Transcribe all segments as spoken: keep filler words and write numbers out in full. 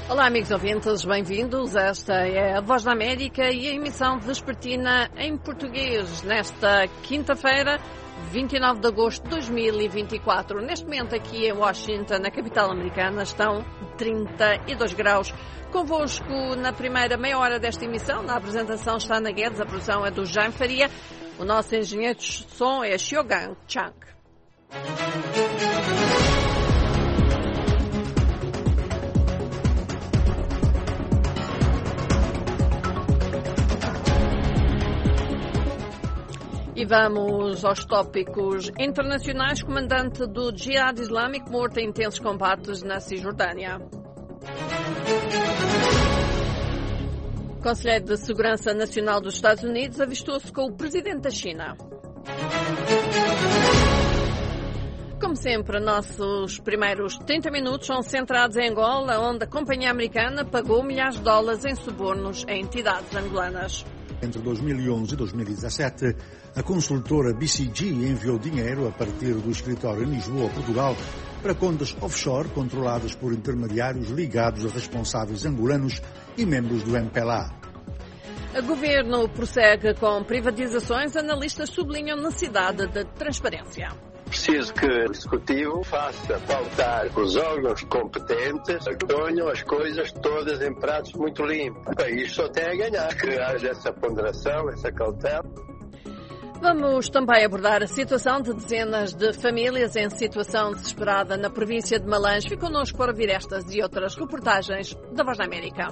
Olá, amigos ouvintes, bem-vindos. Esta é a Voz da América e a emissão vespertina em português nesta quinta-feira, vinte e nove de agosto de dois mil e vinte e quatro. Neste momento, aqui em Washington, na capital americana, estão trinta e dois graus. Convosco na primeira meia hora desta emissão, na apresentação está Ana Guedes, a produção é do Jaime Faria, o nosso engenheiro de som é Xiaogang Chang. E vamos aos tópicos internacionais. Comandante do Jihad Islâmico morto em intensos combates na Cisjordânia. Conselheiro de Segurança Nacional dos Estados Unidos avistou-se com o presidente da China. Como sempre, nossos primeiros trinta minutos são centrados em Angola, onde a companhia americana pagou milhares de dólares em subornos a entidades angolanas. Entre dois mil e onze e dois mil e dezassete, a consultora B C G enviou dinheiro a partir do escritório em Lisboa, Portugal, para contas offshore controladas por intermediários ligados a responsáveis angolanos e membros do M P L A. O governo prossegue com privatizações. Analistas sublinham necessidade de transparência. Preciso que o Executivo faça pautar os órgãos competentes que ponham as coisas todas em pratos muito limpos. O país só tem a ganhar que haja essa ponderação, essa cautela. Vamos também abordar a situação de dezenas de famílias em situação desesperada na província de Malange. Fique connosco para ouvir estas e outras reportagens da Voz da América.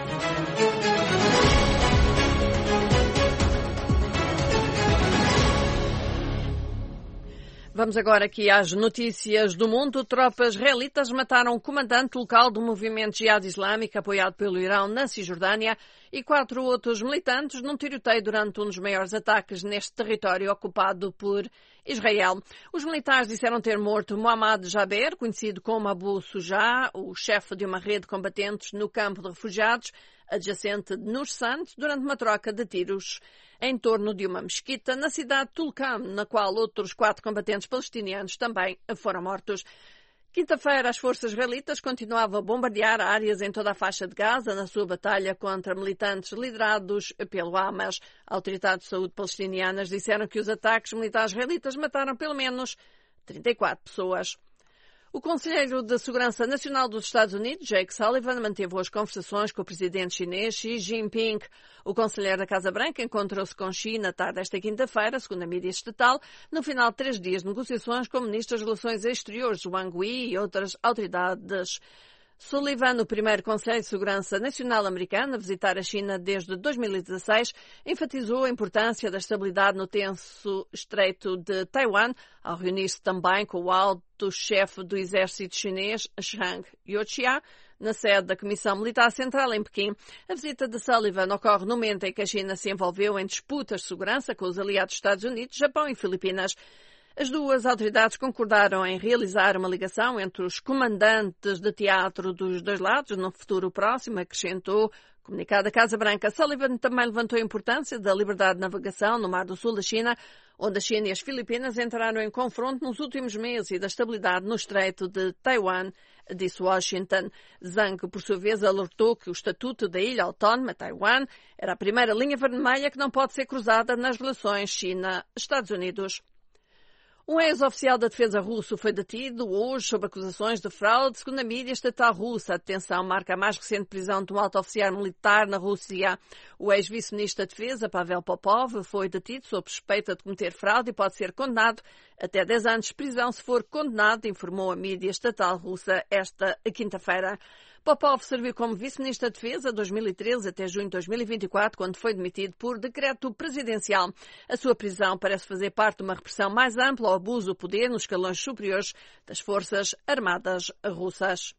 Vamos agora aqui às notícias do mundo. Tropas israelitas mataram o comandante local do movimento Jihad Islâmico apoiado pelo Irão na Cisjordânia e quatro outros militantes num tiroteio durante um dos maiores ataques neste território ocupado por Israel. Os militares disseram ter morto Mohammad Jaber, conhecido como Abu Sujah, o chefe de uma rede de combatentes no campo de refugiados adjacente de Nus Santos, durante uma troca de tiros em torno de uma mesquita na cidade de Tulcam, na qual outros quatro combatentes palestinianos também foram mortos. Quinta-feira, as forças israelitas continuavam a bombardear áreas em toda a faixa de Gaza na sua batalha contra militantes liderados pelo Hamas. Autoridades de saúde palestinianas disseram que os ataques militares israelitas mataram pelo menos trinta e quatro pessoas. O Conselheiro de Segurança Nacional dos Estados Unidos, Jake Sullivan, manteve hoje conversações com o presidente chinês Xi Jinping. O conselheiro da Casa Branca encontrou-se com Xi na tarde desta quinta-feira, segundo a mídia estatal, no final de três dias de negociações com ministros das Relações Exteriores, Wang Yi e outras autoridades. Sullivan, o primeiro Conselheiro de Segurança Nacional americano a visitar a China desde dois mil e dezasseis, enfatizou a importância da estabilidade no tenso estreito de Taiwan, ao reunir-se também com o alto-chefe do exército chinês, Zhang Youxia, na sede da Comissão Militar Central em Pequim. A visita de Sullivan ocorre no momento em que a China se envolveu em disputas de segurança com os aliados dos Estados Unidos, Japão e Filipinas. As duas autoridades concordaram em realizar uma ligação entre os comandantes de teatro dos dois lados no futuro próximo, acrescentou comunicado da Casa Branca. Sullivan também levantou a importância da liberdade de navegação no Mar do Sul da China, onde a China e as Filipinas entraram em confronto nos últimos meses, e da estabilidade no Estreito de Taiwan, disse Washington. Zhang, por sua vez, alertou que o Estatuto da Ilha Autónoma, Taiwan, era a primeira linha vermelha que não pode ser cruzada nas relações China-Estados Unidos. Um ex-oficial da defesa russo foi detido hoje sob acusações de fraude, segundo a mídia estatal russa. A detenção marca a mais recente prisão de um alto oficial militar na Rússia. O ex-vice-ministro da Defesa, Pavel Popov, foi detido sob suspeita de cometer fraude e pode ser condenado até dez anos de prisão se for condenado, informou a mídia estatal russa esta quinta-feira. Popov serviu como vice-ministro da Defesa de dois mil e treze até junho de dois mil e vinte e quatro, quando foi demitido por decreto presidencial. A sua prisão parece fazer parte de uma repressão mais ampla ao abuso do poder nos escalões superiores das Forças Armadas russas.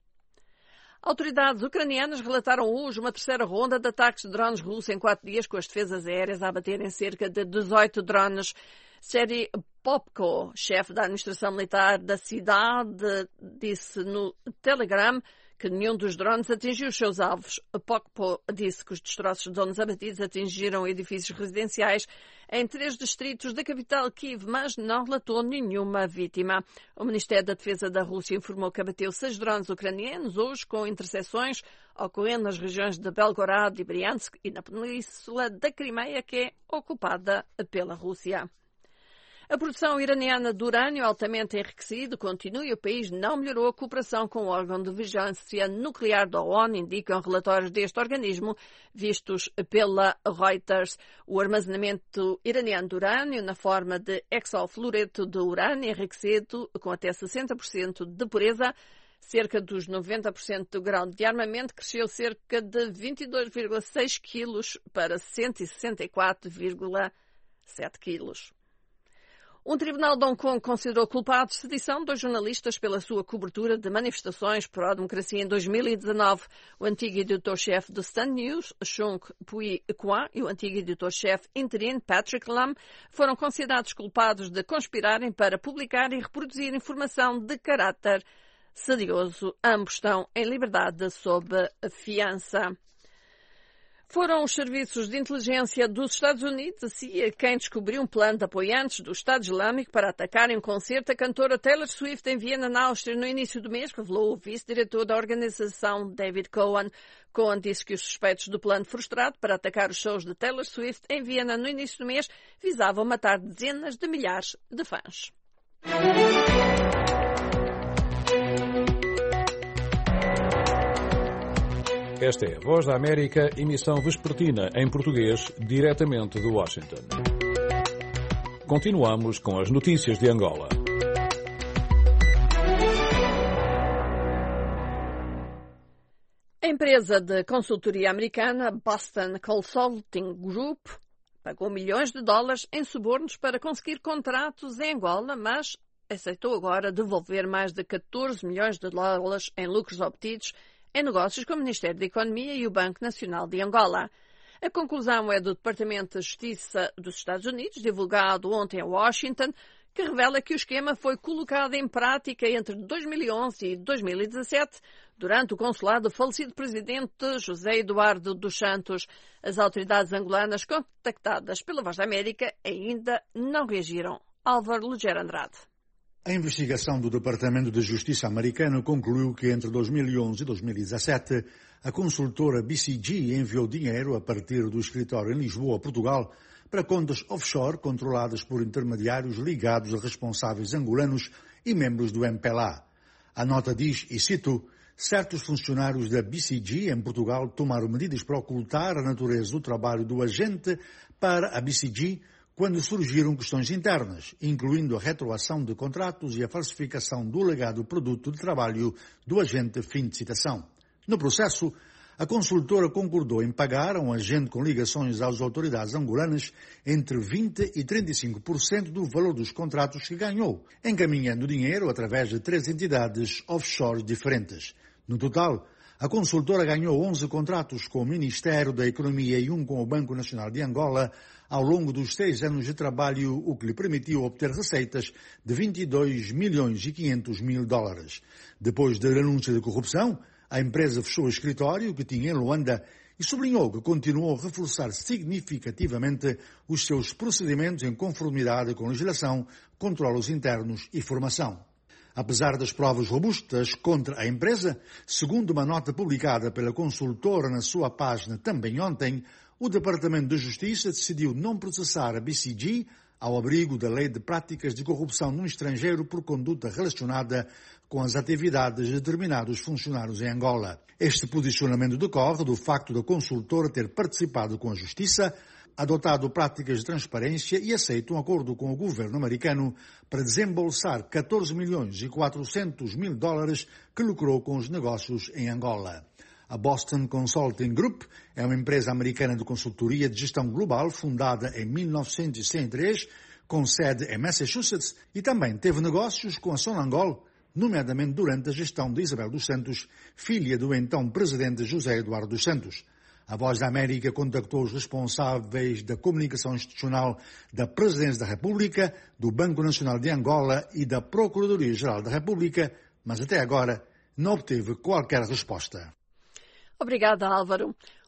Autoridades ucranianas relataram hoje uma terceira ronda de ataques de drones russos em quatro dias, com as defesas aéreas a abaterem cerca de dezoito drones. Serhiy Popko, chefe da administração militar da cidade, disse no Telegram que nenhum dos drones atingiu os seus alvos. Popko disse que os destroços de drones abatidos atingiram edifícios residenciais em três distritos da capital Kiev, mas não relatou nenhuma vítima. O Ministério da Defesa da Rússia informou que abateu seis drones ucranianos hoje com interseções ocorrendo nas regiões de Belgorod e Briansk e na península da Crimeia, que é ocupada pela Rússia. A produção iraniana de urânio altamente enriquecido continua e o país não melhorou a cooperação com o órgão de vigilância nuclear da ONU, indicam relatórios deste organismo vistos pela Reuters. O armazenamento iraniano de urânio na forma de hexafluoreto de urânio enriquecido com até sessenta por cento de pureza, cerca dos noventa por cento do grau de armamento, cresceu cerca de vinte e dois vírgula seis quilos para cento e sessenta e quatro vírgula sete quilos. Um tribunal de Hong Kong considerou culpado de sedição dois jornalistas pela sua cobertura de manifestações pró-democracia em dois mil e dezanove. O antigo editor-chefe do Sun News, Chung Pui-Kwan, e o antigo editor-chefe interino, Patrick Lam, foram considerados culpados de conspirarem para publicar e reproduzir informação de caráter sedioso. Ambos estão em liberdade sob fiança. Foram os serviços de inteligência dos Estados Unidos, a C I A, quem descobriu um plano de apoiantes do Estado Islâmico para atacarem um concerto da cantora Taylor Swift em Viena, na Áustria, no início do mês, revelou o vice-diretor da organização, David Cohen. Cohen disse que os suspeitos do plano frustrado para atacar os shows de Taylor Swift em Viena no início do mês visavam matar dezenas de milhares de fãs. Esta é a Voz da América, emissão vespertina em português, diretamente de Washington. Continuamos com as notícias de Angola. A empresa de consultoria americana Boston Consulting Group pagou milhões de dólares em subornos para conseguir contratos em Angola, mas aceitou agora devolver mais de catorze milhões de dólares em lucros obtidos em negócios com o Ministério da Economia e o Banco Nacional de Angola. A conclusão é do Departamento de Justiça dos Estados Unidos, divulgado ontem em Washington, que revela que o esquema foi colocado em prática entre dois mil e onze e dois mil e dezassete, durante o consulado do falecido presidente José Eduardo dos Santos. As autoridades angolanas contactadas pela Voz da América ainda não reagiram. Álvaro Lugero Andrade. A investigação do Departamento de Justiça americano concluiu que entre dois mil e onze e dois mil e dezassete, a consultora B C G enviou dinheiro a partir do escritório em Lisboa, Portugal, para contas offshore controladas por intermediários ligados a responsáveis angolanos e membros do M P L A. A nota diz, e cito, certos funcionários da B C G em Portugal tomaram medidas para ocultar a natureza do trabalho do agente para a B C G quando surgiram questões internas, incluindo a retroação de contratos e a falsificação do legado produto de trabalho do agente, fim de citação. No processo, a consultora concordou em pagar a um agente com ligações às autoridades angolanas entre vinte e trinta e cinco por cento do valor dos contratos que ganhou, encaminhando dinheiro através de três entidades offshore diferentes. No total, a consultora ganhou onze contratos com o Ministério da Economia e um com o Banco Nacional de Angola ao longo dos seis anos de trabalho, o que lhe permitiu obter receitas de vinte e dois milhões e quinhentos mil dólares. Depois da denúncia de corrupção, a empresa fechou o escritório que tinha em Luanda e sublinhou que continuou a reforçar significativamente os seus procedimentos em conformidade com legislação, controlos internos e formação. Apesar das provas robustas contra a empresa, segundo uma nota publicada pela consultora na sua página também ontem, o Departamento de Justiça decidiu não processar a B C G ao abrigo da Lei de Práticas de Corrupção no Estrangeiro por conduta relacionada com as atividades de determinados funcionários em Angola. Este posicionamento decorre do facto da consultora ter participado com a Justiça, adotado práticas de transparência e aceito um acordo com o governo americano para desembolsar catorze milhões e quatrocentos mil dólares que lucrou com os negócios em Angola. A Boston Consulting Group é uma empresa americana de consultoria de gestão global fundada em mil novecentos e sessenta e três, com sede em Massachusetts, e também teve negócios com a Sonangol, nomeadamente durante a gestão de Isabel dos Santos, filha do então presidente José Eduardo dos Santos. A Voz da América contactou os responsáveis da comunicação institucional da Presidência da República, do Banco Nacional de Angola e da Procuradoria-Geral da República, mas até agora não obteve qualquer resposta. Obrigada, Álvaro.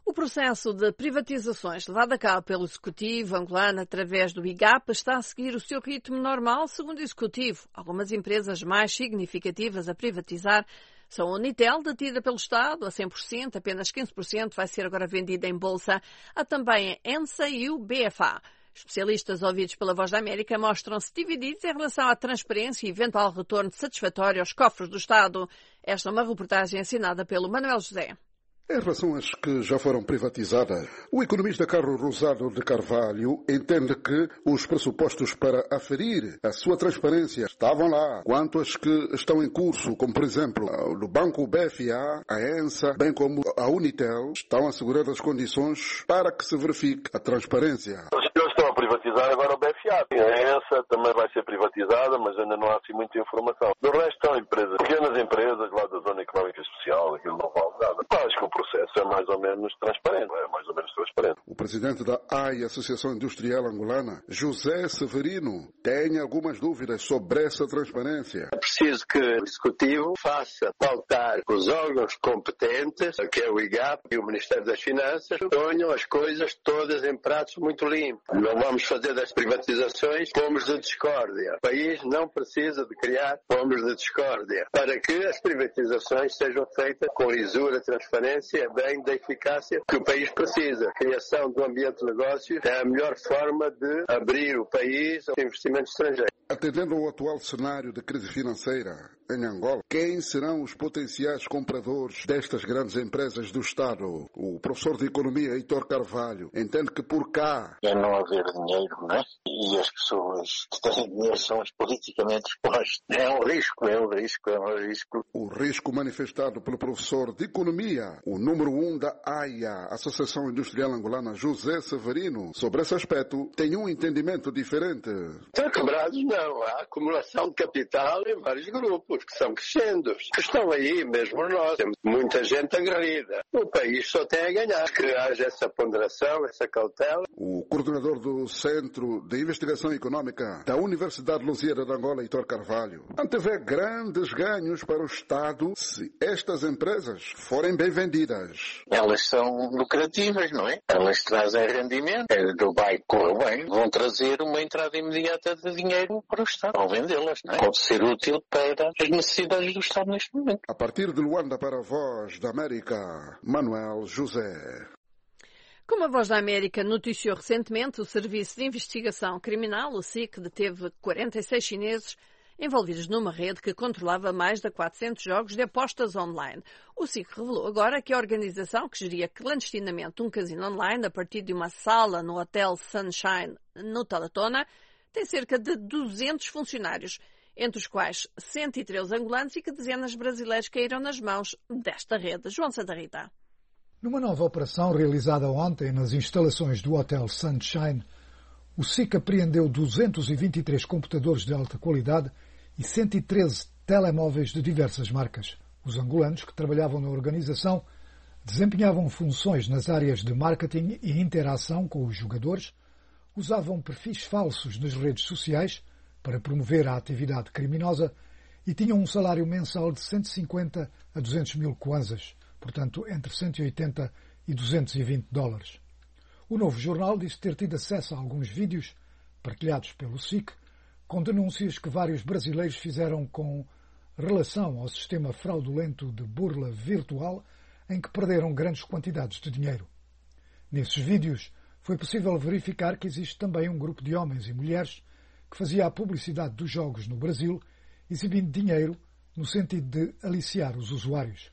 O processo de privatizações levado a cabo pelo Executivo angolano através do I G A P está a seguir o seu ritmo normal, segundo o Executivo. Algumas empresas mais significativas a privatizar são a Unitel, detida pelo Estado a cem por cento, apenas quinze por cento vai ser agora vendida em bolsa. Há também a ENSA e o B F A. Especialistas ouvidos pela Voz da América mostram-se divididos em relação à transparência e eventual retorno satisfatório aos cofres do Estado. Esta é uma reportagem assinada pelo Manuel José. Em relação às que já foram privatizadas, o economista Carlos Rosado de Carvalho entende que os pressupostos para aferir a sua transparência estavam lá. Quanto às que estão em curso, como por exemplo do Banco B F A, a ENSA, bem como a Unitel, estão asseguradas as condições para que se verifique a transparência. Eles estão a privatizar agora o B F A. A ENSA também vai ser privatizada, mas ainda não há assim muita informação. Do resto são empresas, pequenas empresas lá da Zona Económica Especial, aquilo não vale nada. Acho que o processo é mais ou menos transparente. É mais ou menos transparente. O presidente da A I, Associação Industrial Angolana, José Severino, tem algumas dúvidas sobre essa transparência. É preciso que o Executivo faça pautar os órgãos competentes, que é o I G A P e o Ministério das Finanças, ponham as coisas todas em pratos muito limpos. Não vamos fazer das privatizações pomos de discórdia. O país não precisa de criar pomos de discórdia para que as privatizações sejam feitas com lisura, transparência, bem da eficácia que o país precisa. A criação do ambiente de negócios é a melhor forma de abrir o país ao investimento estrangeiro. Atendendo ao atual cenário de crise financeira em Angola, quem serão os potenciais compradores destas grandes empresas do Estado? O professor de Economia, Heitor Carvalho, entende que por cá... É não haver dinheiro, não é? E as pessoas que têm dinheiro são as politicamente expostas. É um risco, é um risco, é um risco. O risco manifestado pelo professor de Economia, o número um da A I A, Associação Industrial Angolana, José Severino, sobre esse aspecto, tem um entendimento diferente. Estão quebrados, não. Há acumulação de capital em vários grupos que são crescendo. Estão aí, mesmo nós. Temos muita gente agredida. O país só tem a ganhar. Que haja essa ponderação, essa cautela. O coordenador do Centro de Investigação Económica da Universidade Lusíada de Angola, Heitor Carvalho, antevê grandes ganhos para o Estado se estas empresas forem bem vendidas. Elas são lucrativas, não é? Elas trazem rendimento. Do vai correr bem, vão trazer uma entrada imediata de dinheiro para o Estado, ao vendê-las, não é? Pode ser útil para as necessidades do Estado neste momento. A partir de Luanda para a Voz da América, Manuel José. Como a Voz da América noticiou recentemente, o Serviço de Investigação Criminal, o S I C, deteve quarenta e seis chineses envolvidos numa rede que controlava mais de quatrocentos jogos de apostas online. O S I C revelou agora que a organização, que geria clandestinamente um casino online a partir de uma sala no Hotel Sunshine, no Talatona, tem cerca de duzentos funcionários, entre os quais cento e treze angolanos, e que dezenas de brasileiros caíram nas mãos desta rede. João Santa Rita. Numa nova operação realizada ontem nas instalações do Hotel Sunshine, o S I C apreendeu duzentos e vinte e três computadores de alta qualidade e cento e treze telemóveis de diversas marcas. Os angolanos que trabalhavam na organização desempenhavam funções nas áreas de marketing e interação com os jogadores, usavam perfis falsos nas redes sociais para promover a atividade criminosa e tinham um salário mensal de cento e cinquenta a duzentos mil kwanzas, portanto entre cento e oitenta e duzentos e vinte dólares. O Novo Jornal disse ter tido acesso a alguns vídeos partilhados pelo S I C com denúncias que vários brasileiros fizeram com relação ao sistema fraudulento de burla virtual em que perderam grandes quantidades de dinheiro. Nesses vídeos foi possível verificar que existe também um grupo de homens e mulheres que fazia a publicidade dos jogos no Brasil, exibindo dinheiro no sentido de aliciar os usuários.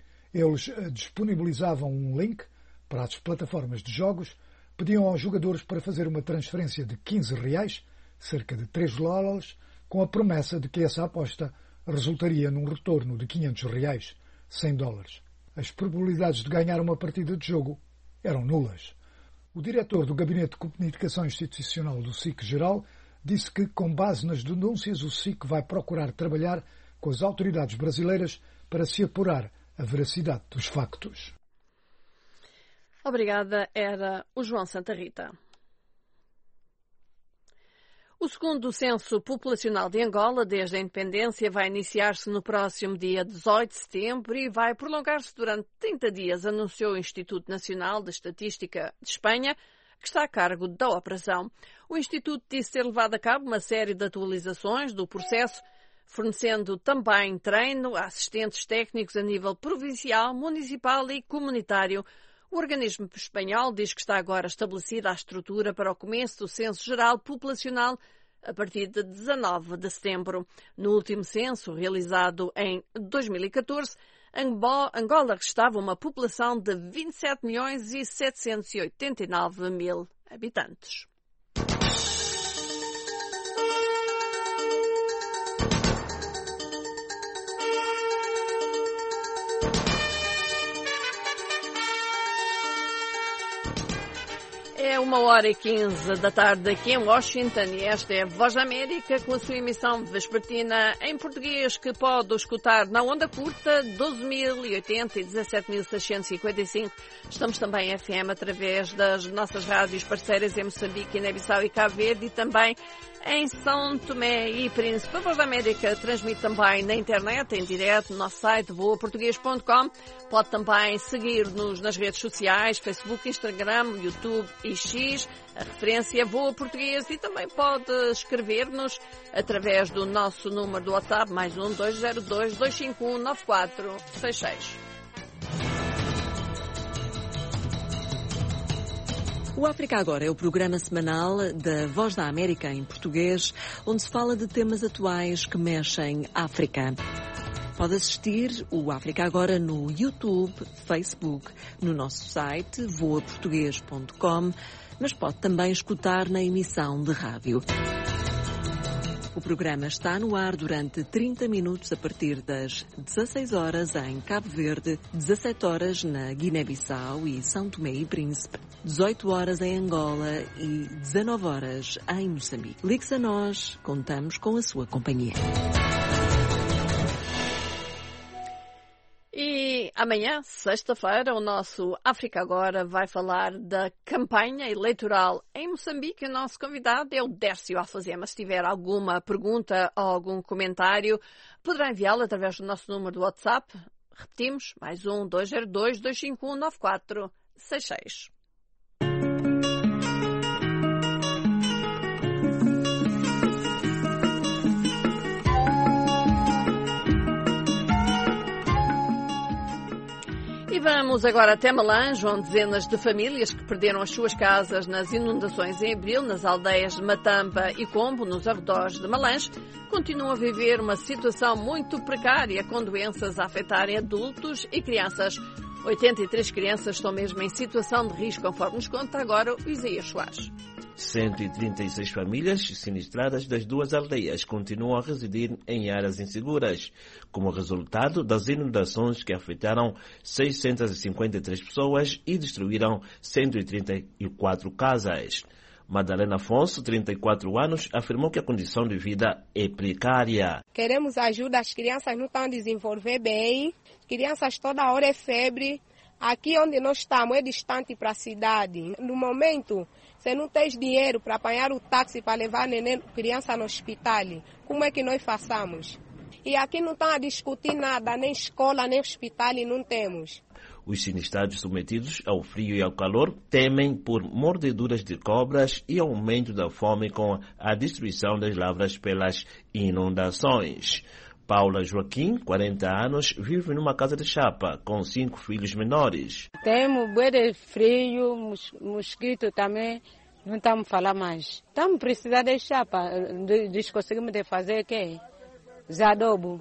Eles disponibilizavam um link para as plataformas de jogos, pediam aos jogadores para fazer uma transferência de quinze reais, cerca de três dólares, com a promessa de que essa aposta resultaria num retorno de quinhentos reais, cem dólares. As probabilidades de ganhar uma partida de jogo eram nulas. O diretor do Gabinete de Comunicação Institucional do S I C Geral disse que, com base nas denúncias, o S I C vai procurar trabalhar com as autoridades brasileiras para se apurar a veracidade dos factos. Obrigada, era o João Santa Rita. O segundo censo populacional de Angola, desde a independência, vai iniciar-se no próximo dia dezoito de setembro e vai prolongar-se durante trinta dias, anunciou o Instituto Nacional de Estatística de Espanha, que está a cargo da operação. O Instituto disse ter levado a cabo uma série de atualizações do processo, fornecendo também treino a assistentes técnicos a nível provincial, municipal e comunitário. O organismo espanhol diz que está agora estabelecida a estrutura para o começo do censo geral populacional a partir de dezanove de setembro. No último censo, realizado em dois mil e catorze, Angola restava uma população de vinte e sete milhões e setecentos e oitenta e nove mil habitantes. É uma hora e quinze da tarde aqui em Washington e esta é a Voz da América com a sua emissão vespertina em português que pode escutar na onda curta doze mil e oitenta e dezassete mil seiscentos e cinquenta e cinco. Estamos também em F M através das nossas rádios parceiras em Moçambique, Guiné-Bissau e Cabo Verde e também em São Tomé e Príncipe. A Voz da América transmite também na internet, em direto, no nosso site voa português ponto com. Pode também seguir-nos nas redes sociais, Facebook, Instagram, YouTube e X, a referência Voa Português, e também pode escrever-nos através do nosso número do WhatsApp, mais um dois zero dois, dois cinco um, nove quatro seis seis. O África Agora é o programa semanal da Voz da América em português, onde se fala de temas atuais que mexem África. Pode assistir o África Agora no YouTube, Facebook, no nosso site voa português ponto com, mas pode também escutar na emissão de rádio. O programa está no ar durante trinta minutos a partir das dezasseis horas em Cabo Verde, dezassete horas na Guiné-Bissau e São Tomé e Príncipe, dezoito horas em Angola e dezanove horas em Moçambique. Ligue-se a nós, contamos com a sua companhia. E amanhã, sexta-feira, o nosso África Agora vai falar da campanha eleitoral em Moçambique. O nosso convidado é o Dércio Alfazema. Se tiver alguma pergunta ou algum comentário, poderá enviá-lo através do nosso número do WhatsApp. Repetimos, mais um dois zero dois, dois cinco um, nove quatro seis seis. E vamos agora até Malange, onde dezenas de famílias que perderam as suas casas nas inundações em abril, nas aldeias de Matamba e Combo, nos arredores de Malange, continuam a viver uma situação muito precária, com doenças a afetarem adultos e crianças. oitenta e três crianças estão mesmo em situação de risco, conforme nos conta agora o Isaías Soares. cento e trinta e seis famílias sinistradas das duas aldeias continuam a residir em áreas inseguras, como resultado das inundações que afetaram seiscentas e cinquenta e três pessoas e destruíram cento e trinta e quatro casas. Madalena Afonso, trinta e quatro anos, afirmou que a condição de vida é precária. Queremos ajuda, as crianças não estão a desenvolver bem, crianças toda hora é febre. Aqui onde nós estamos é distante para a cidade. No momento, você não tem dinheiro para apanhar o táxi para levar a neném, criança no hospital. Como é que nós façamos? E aqui não estão a discutir nada, nem escola, nem hospital, não temos. Os sinistrados submetidos ao frio e ao calor temem por mordeduras de cobras e aumento da fome com a destruição das lavras pelas inundações. Paula Joaquim, quarenta anos, vive numa casa de chapa com cinco filhos menores. Temos bué de frio, mos, mosquito também, não estamos a falar mais. Estamos precisando de chapa, nós conseguimos de fazer o quê? Adobo.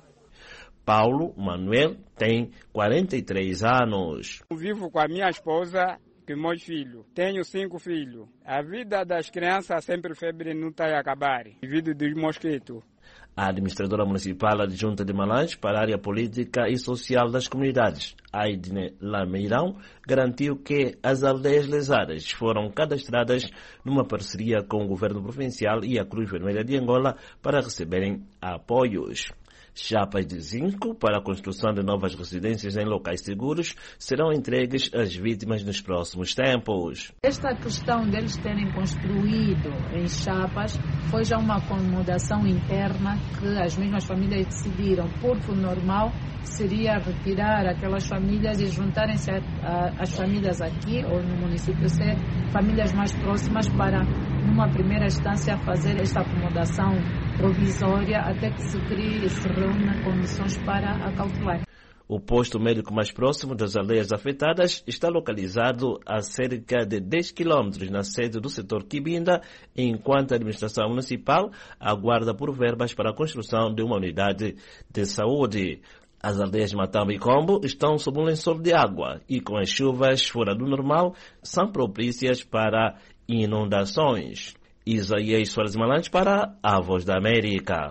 Paulo Manuel tem quarenta e três anos. Eu vivo com a minha esposa e meus filhos. Tenho cinco filhos. A vida das crianças sempre febre não está a acabar. Devido dos mosquitos. A administradora municipal adjunta de Malange para a área política e social das comunidades, Aidne Lameirão, garantiu que as aldeias lesadas foram cadastradas numa parceria com o governo provincial e a Cruz Vermelha de Angola para receberem apoios. Chapas de zinco para a construção de novas residências em locais seguros serão entregues às vítimas nos próximos tempos. Esta questão deles terem construído em chapas foi já uma acomodação interna que as mesmas famílias decidiram, porque o normal seria retirar aquelas famílias e juntarem-se às famílias aqui ou no município ser famílias mais próximas para, numa primeira instância, fazer esta acomodação provisória até que se crie e se reúna condições para acautelar. O posto médico mais próximo das aldeias afetadas está localizado a cerca de dez quilômetros na sede do setor Quibinda, enquanto a administração municipal aguarda por verbas para a construção de uma unidade de saúde. As aldeias Matamba e Combo estão sob um lençol de água e, com as chuvas fora do normal, são propícias para inundações. Isaías Soares Malante para a Voz da América.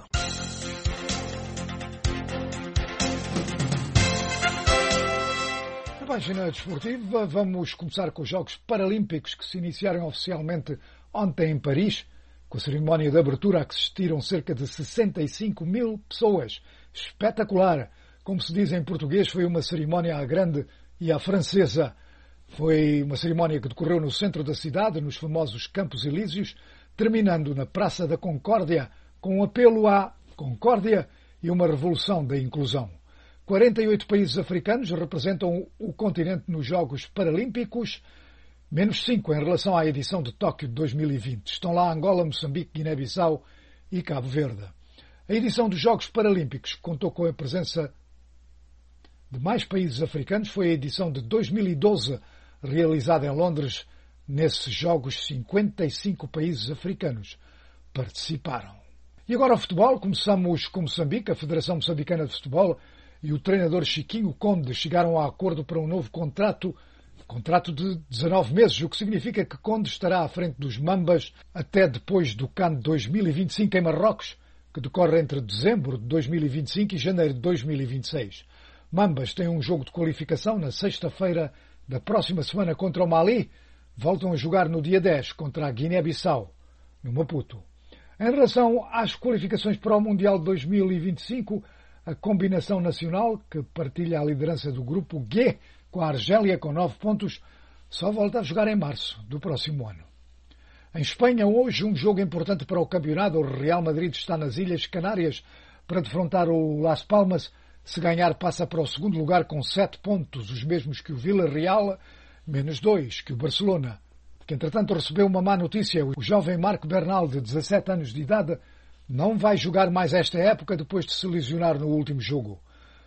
Na página desportiva, vamos começar com os Jogos Paralímpicos que se iniciaram oficialmente ontem em Paris. Com a cerimónia de abertura a que assistiram cerca de sessenta e cinco mil pessoas. Espetacular! Como se diz em português, foi uma cerimónia à grande e à francesa. Foi uma cerimónia que decorreu no centro da cidade, nos famosos Campos Elíseos, terminando na Praça da Concórdia, com um apelo à concórdia e uma revolução da inclusão. quarenta e oito países africanos representam o continente nos Jogos Paralímpicos, menos cinco em relação à edição de Tóquio de dois mil e vinte. Estão lá Angola, Moçambique, Guiné-Bissau e Cabo Verde. A edição dos Jogos Paralímpicos, que contou com a presença de mais países africanos, foi a edição de dois mil e doze, realizada em Londres. Nesses Jogos, cinquenta e cinco países africanos participaram. E agora o futebol. Começamos com Moçambique. A Federação Moçambicana de Futebol e o treinador Chiquinho Conde chegaram a acordo para um novo contrato, contrato de dezanove meses, o que significa que Conde estará à frente dos Mambas até depois do CAN dois mil e vinte e cinco em Marrocos, que decorre entre dezembro de dois mil e vinte e cinco e janeiro de dois mil e vinte e seis. Mambas têm um jogo de qualificação na sexta-feira da próxima semana contra o Mali. Voltam a jogar no dia dez contra a Guiné-Bissau, no Maputo. Em relação às qualificações para o Mundial de dois mil e vinte e cinco, a combinação nacional, que partilha a liderança do grupo G com a Argélia com nove pontos, só volta a jogar em março do próximo ano. Em Espanha, hoje, um jogo importante para o campeonato. O Real Madrid está nas Ilhas Canárias para defrontar o Las Palmas. Se ganhar, passa para o segundo lugar com sete pontos, os mesmos que o Villarreal, menos dois que o Barcelona, que entretanto recebeu uma má notícia. O jovem Marc Bernal, de dezassete anos de idade, não vai jogar mais esta época depois de se lesionar no último jogo.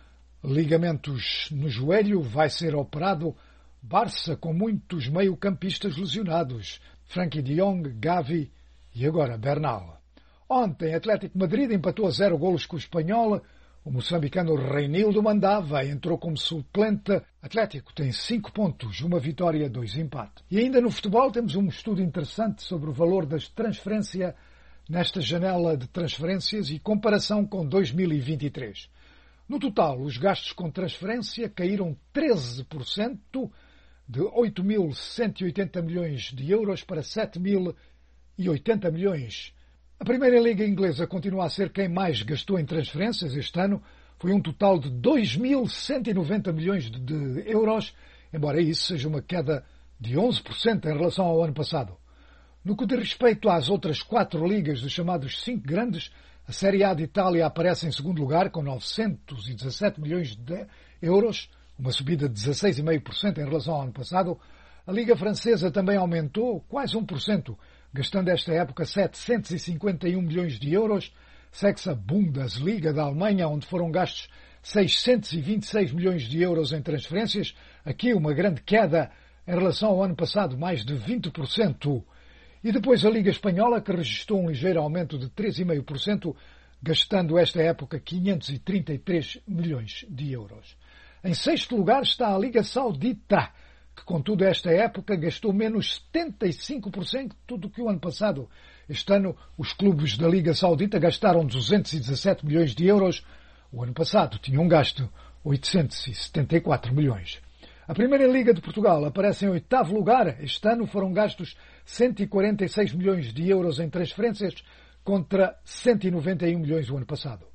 Ligamentos no joelho, vai ser operado. Barça com muitos meio-campistas lesionados. Frenkie de Jong, Gavi e agora Bernal. Ontem, Atlético Madrid empatou a zero golos com o Espanhol. O moçambicano Reinildo Mandava entrou como suplente. Atlético tem cinco pontos, uma vitória, dois empates. E ainda no futebol temos um estudo interessante sobre o valor das transferências nesta janela de transferências e comparação com dois mil e vinte e três. No total, os gastos com transferência caíram treze por cento, de oito mil cento e oitenta milhões de euros para sete mil e oitenta milhões. A Primeira Liga Inglesa continua a ser quem mais gastou em transferências este ano. Foi um total de dois mil cento e noventa milhões de, de euros, embora isso seja uma queda de onze por cento em relação ao ano passado. No que diz respeito às outras quatro ligas dos chamados cinco grandes, a Série A de Itália aparece em segundo lugar com novecentos e dezassete milhões de euros, uma subida de dezasseis vírgula cinco por cento em relação ao ano passado. A Liga Francesa também aumentou quase um por cento, gastando esta época setecentos e cinquenta e um milhões de euros. Segue-se a Bundesliga da Alemanha, onde foram gastos seiscentos e vinte e seis milhões de euros em transferências. Aqui uma grande queda em relação ao ano passado, mais de vinte por cento. E depois a Liga Espanhola, que registrou um ligeiro aumento de três vírgula cinco por cento, gastando esta época quinhentos e trinta e três milhões de euros. Em sexto lugar está a Liga Saudita, que, contudo, esta época gastou menos setenta e cinco por cento do que o ano passado. Este ano, os clubes da Liga Saudita gastaram duzentos e dezassete milhões de euros. O ano passado tinham gasto oitocentos e setenta e quatro milhões. A Primeira Liga de Portugal aparece em oitavo lugar. Este ano foram gastos cento e quarenta e seis milhões de euros em transferências contra cento e noventa e um milhões do ano passado.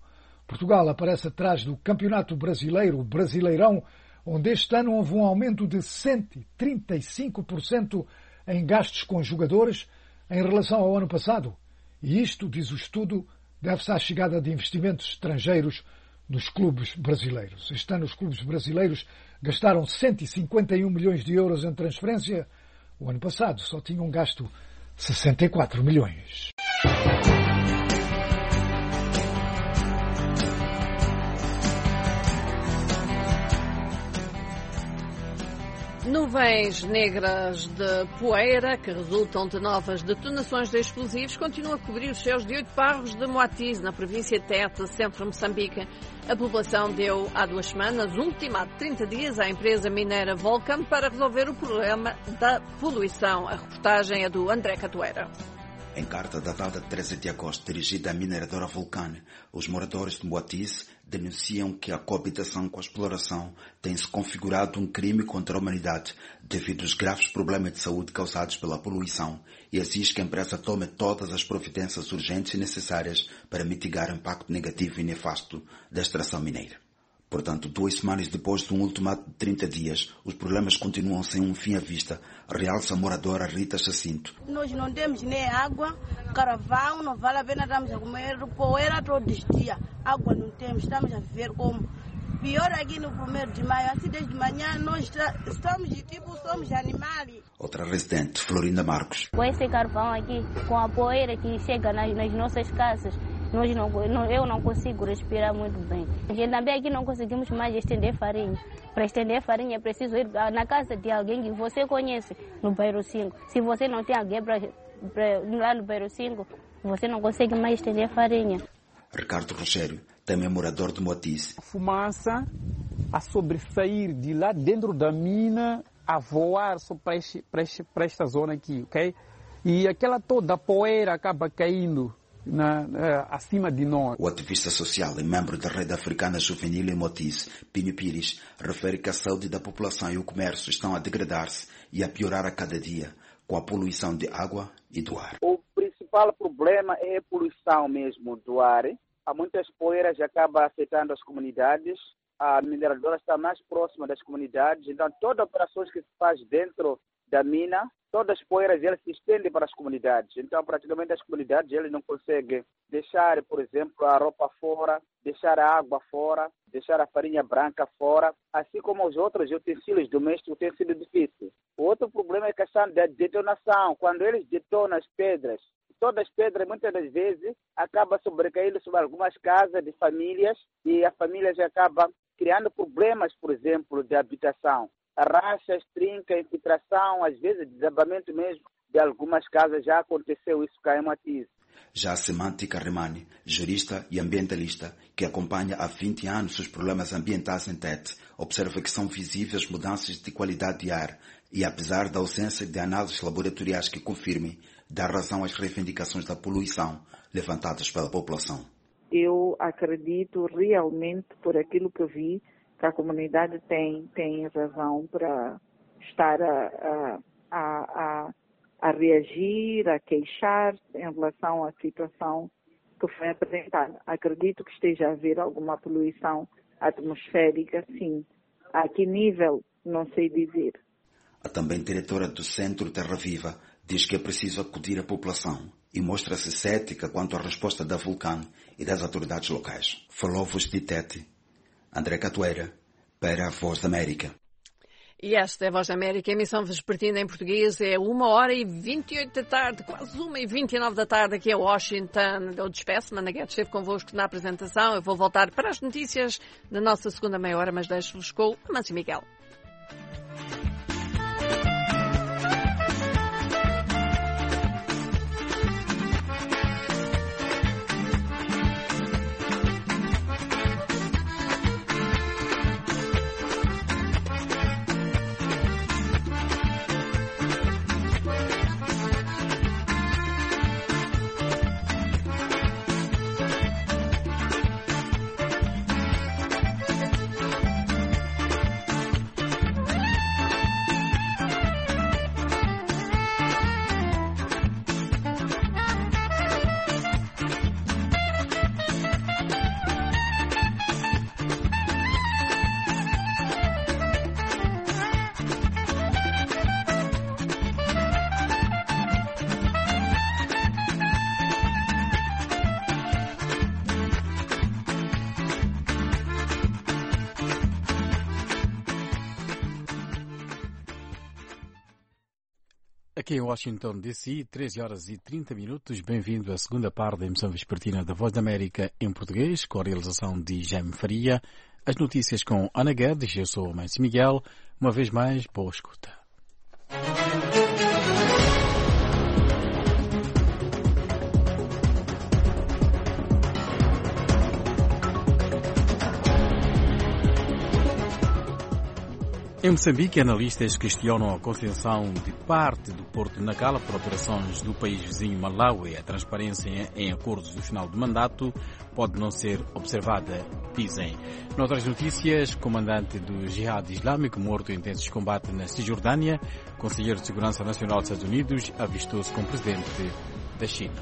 Portugal aparece atrás do Campeonato Brasileiro, o Brasileirão, onde este ano houve um aumento de cento e trinta e cinco por cento em gastos com jogadores em relação ao ano passado. E isto, diz o estudo, deve-se à chegada de investimentos estrangeiros nos clubes brasileiros. Este ano os clubes brasileiros gastaram cento e cinquenta e um milhões de euros em transferência. O ano passado só tinham gasto sessenta e quatro milhões. Nuvens negras de poeira, que resultam de novas detonações de explosivos, continuam a cobrir os céus de oito bairros de Moatize, na província de Tete, centro de Moçambique. A população deu há duas semanas um ultimato de trinta dias à empresa mineira Volcan para resolver o problema da poluição. A reportagem é do André Catoeira. Em carta datada treze de agosto, dirigida à mineradora Volcan, os moradores de Moatize denunciam que a coabitação com a exploração tem se configurado um crime contra a humanidade devido aos graves problemas de saúde causados pela poluição e exige que a empresa tome todas as providências urgentes e necessárias para mitigar o impacto negativo e nefasto da extração mineira. Portanto, duas semanas depois de um ultimato de trinta dias, os problemas continuam sem um fim à vista, realça a moradora Rita Jacinto. Nós não temos nem água, carvão, não vale a pena estamos a comer poeira todos os dias. Água não temos, estamos a viver como? Pior aqui no primeiro de maio, assim desde manhã nós estamos de tipo, somos animais. Outra residente, Florinda Marcos. Com esse carvão aqui, com a poeira que chega nas, nas nossas casas, Nós não, eu não consigo respirar muito bem. A gente também aqui não conseguimos mais estender farinha. Para estender farinha é preciso ir na casa de alguém que você conhece, no bairro cinco. Se você não tem alguém para, para, lá no bairro cinco, você não consegue mais estender farinha. Ricardo Rogério, também morador de Moatize. A fumaça a sobressair de lá dentro da mina, a voar só para, este, para, este, para esta zona aqui, ok? E aquela toda a poeira acaba caindo Na, uh, acima de nós. O ativista social e membro da Rede Africana Juvenil em Moatize, Pinho Pires, refere que a saúde da população e o comércio estão a degradar-se e a piorar a cada dia, com a poluição de água e do ar. O principal problema é a poluição mesmo do ar. Há muitas poeiras que acabam afetando as comunidades. A mineradora está mais próxima das comunidades, então todas as operações que se faz dentro da mina, todas as poeiras elas se estendem para as comunidades. Então, praticamente as comunidades eles não conseguem deixar, por exemplo, a roupa fora, deixar a água fora, deixar a farinha branca fora, assim como os outros utensílios domésticos tem sido difícil. O outro problema é a questão da detonação. Quando eles detonam as pedras, todas as pedras muitas das vezes acabam sobrecaindo sobre algumas casas de famílias e as famílias acabam criando problemas, por exemplo, de habitação. Rachas, trinca, infiltração, às vezes desabamento mesmo de algumas casas. Já aconteceu isso cá em Moatize. Já Semântica Remani, jurista e ambientalista, que acompanha há vinte anos os problemas ambientais em Tete, observa que são visíveis mudanças de qualidade de ar e, apesar da ausência de análises laboratoriais que confirmem, dá razão às reivindicações da poluição levantadas pela população. Eu acredito realmente, por aquilo que vi, que a comunidade tem, tem razão para estar a, a, a, a reagir, a queixar em relação à situação que foi apresentada. Acredito que esteja a haver alguma poluição atmosférica, sim. A que nível, não sei dizer. A também diretora do Centro Terra Viva diz que é preciso acudir à população e mostra-se cética quanto à resposta da Volcan e das autoridades locais. Falou-vos de Tete, André Catoeira, para a Voz da América. E esta é a Voz da América, a emissão vespertina em português é uma hora e vinte e oito da tarde, quase uma e vinte e nove da tarde aqui em Washington. Eu despeço-me, Ana Guedes esteve convosco na apresentação. Eu vou voltar para as notícias da nossa segunda meia hora, mas deixo-vos com o Amâncio Miguel. Aqui em Washington, D C, treze horas e trinta minutos. Bem-vindo à segunda parte da emissão vespertina da Voz da América em português, com a realização de Jaime Faria. As notícias com Ana Guedes. Eu sou o Márcio Miguel. Uma vez mais, boa escuta. Em Moçambique, analistas questionam a concessão de parte do Porto de Nacala por operações do país vizinho Malawi. A transparência em acordos do final do mandato pode não ser observada, dizem. Noutras notícias, comandante do Jihad Islâmico morto em intensos combates na Cisjordânia, conselheiro de Segurança Nacional dos Estados Unidos avistou-se com o presidente da China.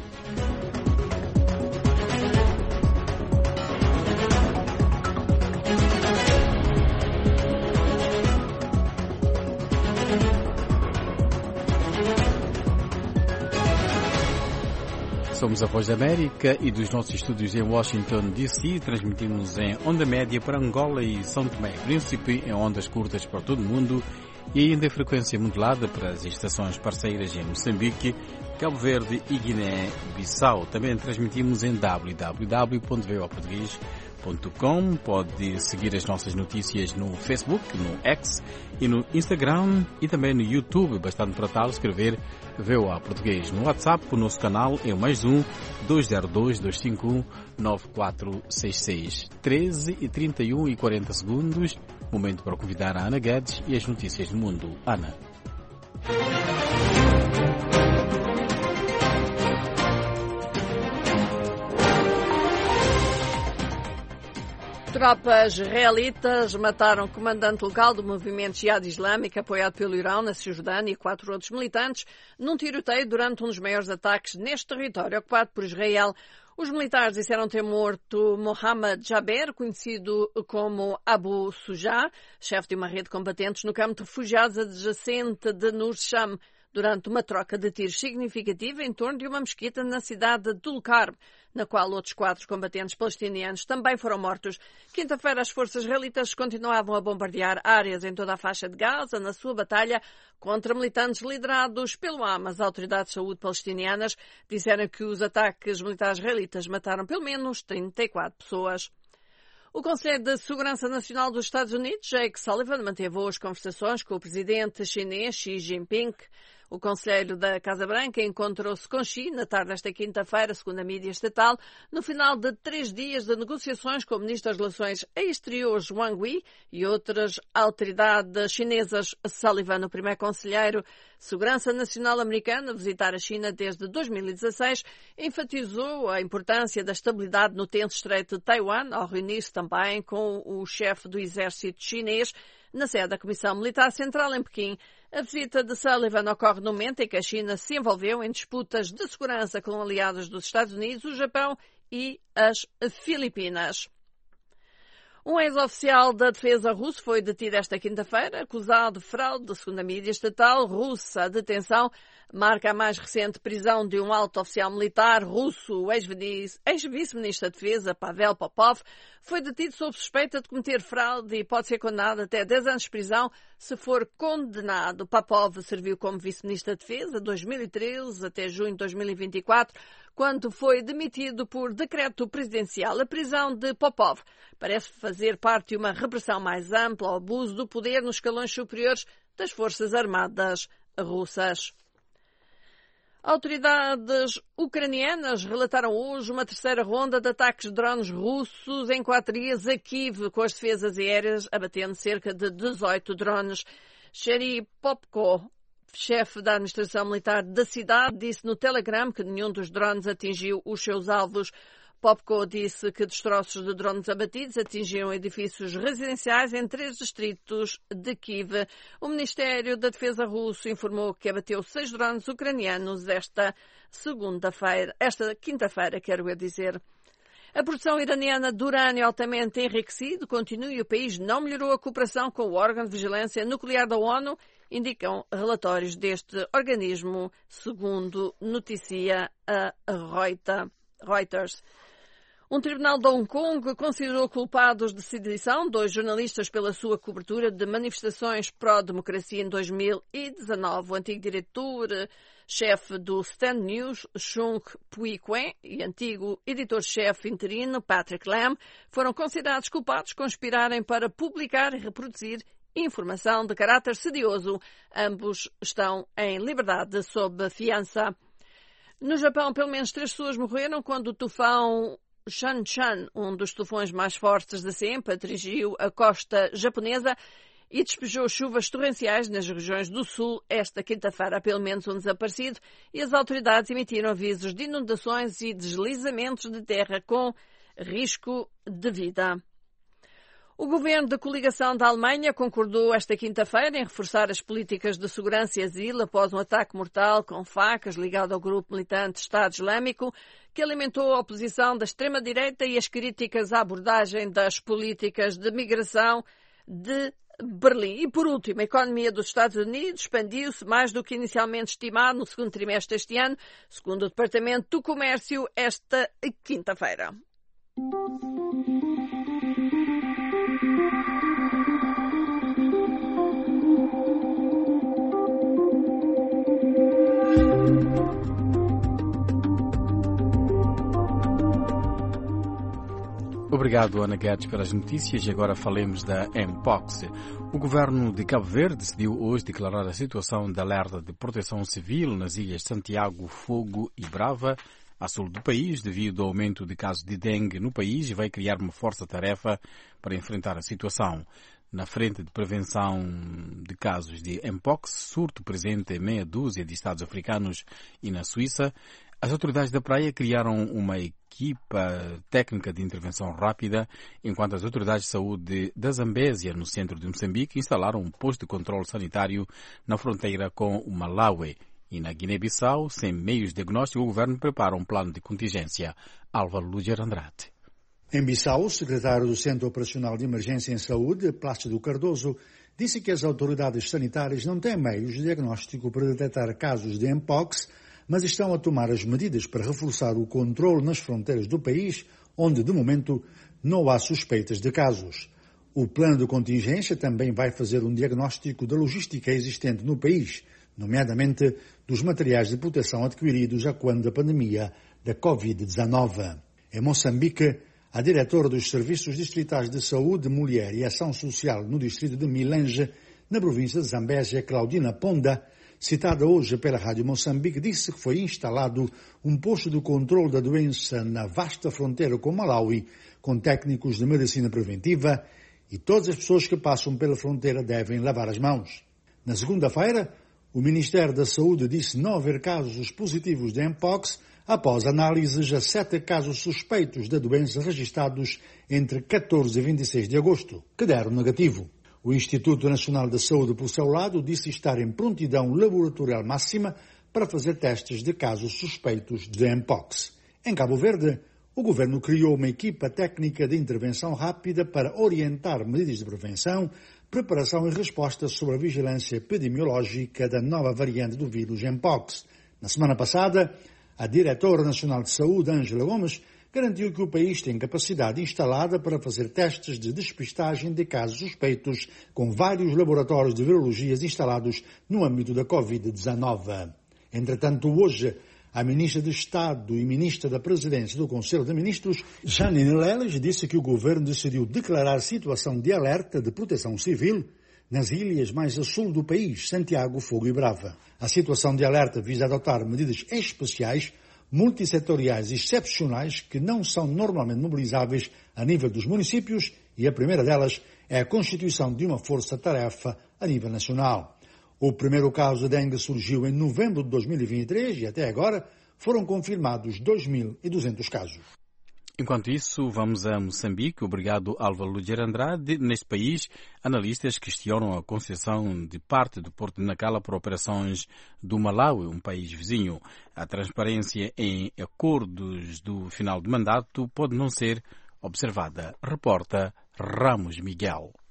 Somos a Voz da América e dos nossos estúdios em Washington, D C transmitimos em onda média para Angola e São Tomé e Príncipe, em ondas curtas para todo o mundo e ainda em frequência modulada para as estações parceiras em Moçambique, Cabo Verde e Guiné-Bissau. Também transmitimos em w w w ponto voa português ponto com. Pode seguir as nossas notícias no Facebook, no X e no Instagram e também no YouTube, bastante para tal escrever V O A Português. No WhatsApp, o nosso canal é o mais um dois zero dois, dois cinco um, nove quatro seis seis. treze e trinta e um e quarenta segundos. Momento para convidar a Ana Guedes e as notícias do mundo. Ana. Tropas israelitas mataram o comandante local do movimento Jihad Islâmico, apoiado pelo Irão, na Cisjordânia, e quatro outros militantes, num tiroteio durante um dos maiores ataques neste território ocupado por Israel. Os militares disseram ter morto Mohamed Jaber, conhecido como Abu Sujah, chefe de uma rede de combatentes no campo de refugiados adjacente de Nur Sham, durante uma troca de tiros significativa em torno de uma mesquita na cidade de Tulkarm, na qual outros quatro combatentes palestinianos também foram mortos. Quinta-feira, as forças israelitas continuavam a bombardear áreas em toda a faixa de Gaza na sua batalha contra militantes liderados pelo Hamas. As autoridades de saúde palestinianas disseram que os ataques militares israelitas mataram pelo menos trinta e quatro pessoas. O Conselho de Segurança Nacional dos Estados Unidos, Jake Sullivan, manteve hoje conversações com o presidente chinês Xi Jinping. O Conselho da Casa Branca encontrou-se com Xi na tarde desta quinta-feira, segundo a mídia estatal, no final de três dias de negociações com o Ministro das Relações Exteriores Wang Yi e outras autoridades chinesas. Sullivan, o primeiro conselheiro de Segurança Nacional americano a visitar a China desde dois mil e dezasseis, enfatizou a importância da estabilidade no tenso estreito de Taiwan, ao reunir-se também com o chefe do exército chinês na sede da Comissão Militar Central em Pequim. A visita de Sullivan ocorre no momento em que a China se envolveu em disputas de segurança com aliados dos Estados Unidos, o Japão e as Filipinas. Um ex-oficial da defesa russo foi detido esta quinta-feira, acusado de fraude, segundo a mídia estatal russa. A detenção marca a mais recente prisão de um alto oficial militar russo. O ex-vice-ministro da Defesa, Pavel Popov, foi detido sob suspeita de cometer fraude e pode ser condenado até dez anos de prisão se for condenado. Popov serviu como vice-ministro da Defesa de dois mil e treze até junho de dois mil e vinte e quatro, quando foi demitido por decreto presidencial. A prisão de Popov parece fazer parte de uma repressão mais ampla ao abuso do poder nos escalões superiores das Forças Armadas russas. Autoridades ucranianas relataram hoje uma terceira ronda de ataques de drones russos em quatro dias a Kiev, com as defesas aéreas abatendo cerca de dezoito drones. Sherry Popko, chefe da administração militar da cidade, disse no Telegram que nenhum dos drones atingiu os seus alvos. Popko disse que destroços de drones abatidos atingiram edifícios residenciais em três distritos de Kiev. O Ministério da Defesa russo informou que abateu seis drones ucranianos esta segunda-feira, esta quinta-feira, quero eu dizer. A produção iraniana de urânio altamente enriquecido continua e o país não melhorou a cooperação com o órgão de vigilância nuclear da ONU, indicam relatórios deste organismo, segundo noticia a Reuters. Um tribunal de Hong Kong considerou culpados de sedição dois jornalistas pela sua cobertura de manifestações pró-democracia em dois mil e dezanove. O antigo diretor-chefe do Stand News, Chung Pui-Kuen, e antigo editor-chefe interino, Patrick Lam, foram considerados culpados de conspirarem para publicar e reproduzir informação de caráter sedioso. Ambos estão em liberdade sob fiança. No Japão, pelo menos três pessoas morreram quando o tufão Shanshan, um dos tufões mais fortes de sempre, atingiu a costa japonesa e despejou chuvas torrenciais nas regiões do sul esta quinta-feira. Pelo menos um desaparecido, e as autoridades emitiram avisos de inundações e deslizamentos de terra com risco de vida. O governo da coligação da Alemanha concordou esta quinta-feira em reforçar as políticas de segurança e asilo após um ataque mortal com facas ligado ao grupo militante Estado Islâmico, que alimentou a oposição da extrema-direita e as críticas à abordagem das políticas de migração de Berlim. E, por último, a economia dos Estados Unidos expandiu-se mais do que inicialmente estimado no segundo trimestre deste ano, segundo o Departamento do Comércio, esta quinta-feira. Obrigado, Ana Guedes, pelas notícias. E agora falemos da Mpox. O governo de Cabo Verde decidiu hoje declarar a situação de alerta de proteção civil nas ilhas Santiago, Fogo e Brava, a sul do país, devido ao aumento de casos de dengue no país, e vai criar uma força-tarefa para enfrentar a situação. Na frente de prevenção de casos de Mpox, surto presente em meia dúzia de estados africanos e na Suíça, as autoridades da praia criaram uma equipa técnica de intervenção rápida, enquanto as autoridades de saúde da Zambésia, no centro de Moçambique, instalaram um posto de controle sanitário na fronteira com o Malawi. E na Guiné-Bissau, sem meios de diagnóstico, o governo prepara um plano de contingência. Álvaro Luger Andrade. Em Bissau, o secretário do Centro Operacional de Emergência em Saúde, Plácido Cardoso, disse que as autoridades sanitárias não têm meios de diagnóstico para detectar casos de Mpox, mas estão a tomar as medidas para reforçar o controle nas fronteiras do país, onde, de momento, não há suspeitas de casos. O plano de contingência também vai fazer um diagnóstico da logística existente no país, nomeadamente dos materiais de proteção adquiridos a quando da pandemia da covid dezenove. Em Moçambique, a diretora dos Serviços Distritais de Saúde, Mulher e Ação Social no distrito de Milange, na província de Zambésia, Claudina Ponda, citada hoje pela Rádio Moçambique, disse que foi instalado um posto de controle da doença na vasta fronteira com Malawi, com técnicos de medicina preventiva, e todas as pessoas que passam pela fronteira devem lavar as mãos. Na segunda-feira, o Ministério da Saúde disse não haver casos positivos de Mpox após análises a sete casos suspeitos da doença registrados entre catorze e vinte e seis de agosto, que deram negativo. O Instituto Nacional de Saúde, por seu lado, disse estar em prontidão laboratorial máxima para fazer testes de casos suspeitos de Mpox. Em Cabo Verde, o governo criou uma equipa técnica de intervenção rápida para orientar medidas de prevenção, preparação e resposta sobre a vigilância epidemiológica da nova variante do vírus Mpox. Na semana passada, a diretora nacional de saúde, Ângela Gomes, garantiu que o país tem capacidade instalada para fazer testes de despistagem de casos suspeitos com vários laboratórios de virologias instalados no âmbito da covid dezenove. Entretanto, hoje, a ministra de Estado e ministra da Presidência do Conselho de Ministros, Janine Leles, disse que o governo decidiu declarar situação de alerta de proteção civil nas ilhas mais a sul do país, Santiago, Fogo e Brava. A situação de alerta visa adotar medidas especiais, multissetoriais e excepcionais que não são normalmente mobilizáveis a nível dos municípios, e a primeira delas é a constituição de uma força-tarefa a nível nacional. O primeiro caso de dengue surgiu em novembro de dois mil e vinte e três e até agora foram confirmados dois mil e duzentos casos. Enquanto isso, vamos a Moçambique. Obrigado, Álvaro Luger Andrade. Neste país, analistas questionam a concessão de parte do Porto de Nacala para operações do Malawi, um país vizinho. A transparência em acordos do final de mandato pode não ser observada. Reporta Ramos Miguel.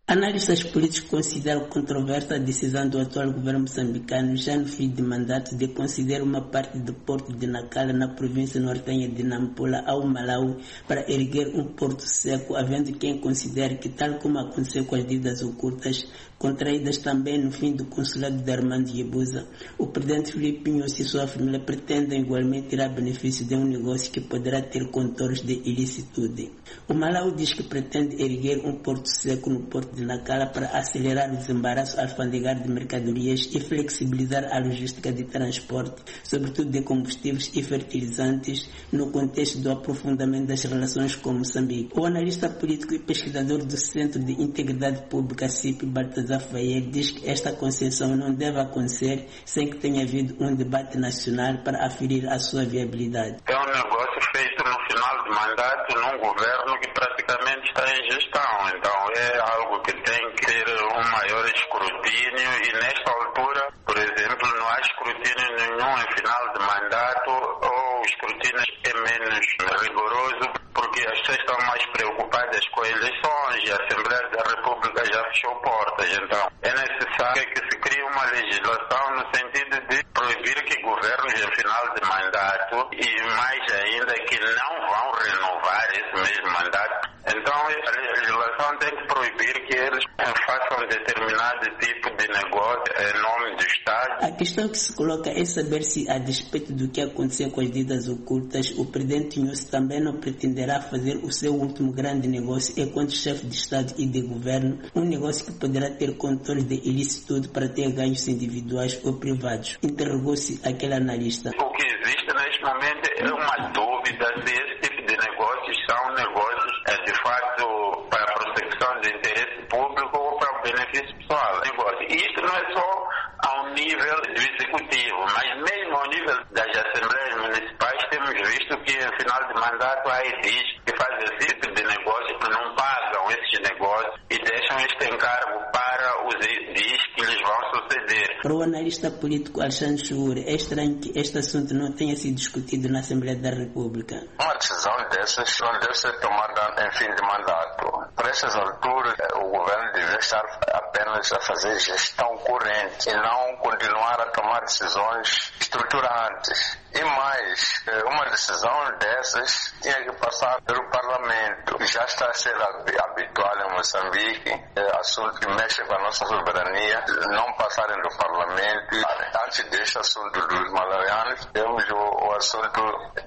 Analistas políticos consideram controversa a decisão do atual governo moçambicano, já no fim de mandato, de conceder uma parte do porto de Nacala, na província nortenha de Nampula, ao Malawi, para erguer um porto seco, havendo quem considere que, tal como aconteceu com as dívidas ocultas, contraídas também no fim do consulado de Armando Yebusa, o presidente Filipe Nyusi e sua família pretendem igualmente tirar benefício de um negócio que poderá ter contornos de ilicitude. O Malawi diz que pretende erguer um porto seco no porto de Nacala para acelerar o desembaraço alfandegário de mercadorias e flexibilizar a logística de transporte, sobretudo de combustíveis e fertilizantes, no contexto do aprofundamento das relações com Moçambique. O analista político e pesquisador do Centro de Integridade Pública, C I P, Baltazar Faye, diz que esta concessão não deve acontecer sem que tenha havido um debate nacional para aferir a sua viabilidade. É um negócio feito no final de mandato num governo que praticamente está em gestão, então é algo que tem que ter um maior escrutínio e nesta altura, por exemplo, não há escrutínio nenhum em final de mandato ou o escrutínio é menos rigoroso porque as pessoas estão mais preocupadas com eleições e a Assembleia da República já fechou portas, então é necessário que se crie uma legislação no sentido de proibir que governos em final de mandato e mais ainda que não vão renovar esse mesmo mandato. Então a legislação tem que proibir que eles façam determinado tipo de negócio em nome do Estado. A questão que se coloca é saber se, a despeito do que aconteceu com as dívidas ocultas, o presidente Nyusi também não pretenderá fazer o seu último grande negócio enquanto chefe de Estado e de governo, um negócio que poderá ter contornos de ilicitude para ter ganhos individuais ou privados. Interrogou-se aquele analista. O que existe neste momento é uma dúvida se esse tipo de negócios são negócios de fato para a proteção do interesse público ou para o benefício pessoal. Negócio. Isto não é só ao nível do executivo, mas mesmo ao nível das assembleias municipais temos visto que em final de mandato há edis que fazem esse tipo de negócio que não pagam esses negócios e deixam este encargo para os edis que lhes vão suceder. Para o analista político Alexandre Churi, é estranho que este assunto não tenha sido discutido na Assembleia da República. Uma decisão dessas não deve ser tomada em fim de mandato. Para essas alturas, o governo deve estar apenas a fazer gestão corrente e não continuar a tomar decisões estruturantes. E mais, uma decisão dessas tinha que passar pelo Parlamento. Já está a ser habitual em Moçambique, assunto que mexe com a nossa soberania, não passarem do Parlamento. Antes deste assunto dos malawianos, temos o, o assunto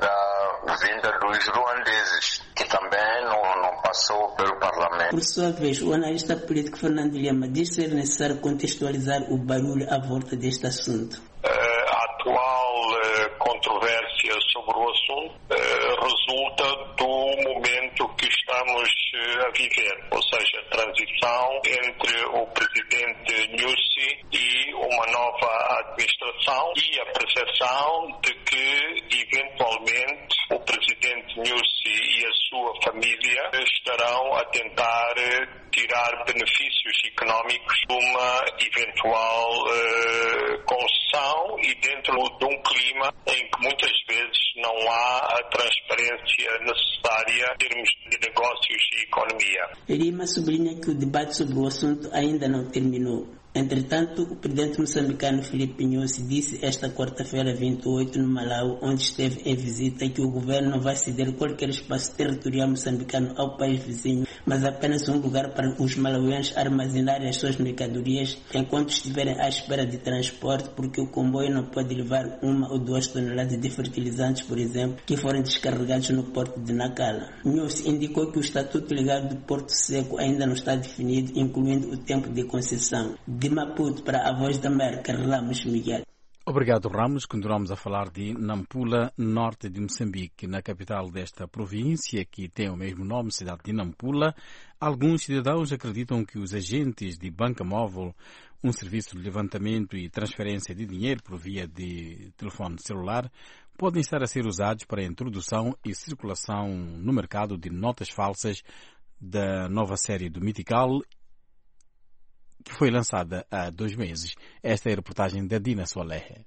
da vinda dos ruandeses, que também não, não passou pelo Parlamento. Por sua vez, o analista político Fernando Lima diz ser necessário contextualizar o barulho à volta deste assunto. A atual controvérsia sobre o assunto resulta do momento que estamos a viver, ou seja, a transição entre o presidente Nyusi e uma nova administração e a percepção de que, eventualmente, o presidente Nyusi e a sua família estarão a tentar tirar benefícios económicos de uma eventual uh, concessão e dentro de um clima em que muitas vezes não há a transparência necessária em termos de negócios e economia. Lima sublinha que o debate sobre o assunto ainda não terminou. Entretanto, o presidente moçambicano Filipe Nyusi disse esta quarta-feira, vinte e oito, no Malawi, onde esteve em visita, que o governo não vai ceder qualquer espaço territorial moçambicano ao país vizinho, mas apenas um lugar para os malauianos armazenarem as suas mercadorias enquanto estiverem à espera de transporte, porque o comboio não pode levar uma ou duas toneladas de fertilizantes, por exemplo, que forem descarregados no porto de Nacala. Nyusi indicou que o estatuto legal do Porto Seco ainda não está definido, incluindo o tempo de concessão. De Maputo para a Voz da América, Ramos Miguel. Obrigado, Ramos. Continuamos a falar de Nampula, norte de Moçambique. Na capital desta província, que tem o mesmo nome, cidade de Nampula, alguns cidadãos acreditam que os agentes de banca móvel, um serviço de levantamento e transferência de dinheiro por via de telefone celular, podem estar a ser usados para a introdução e circulação no mercado de notas falsas da nova série do Mitical, que foi lançada há dois meses. Esta é a reportagem da Dina Soler.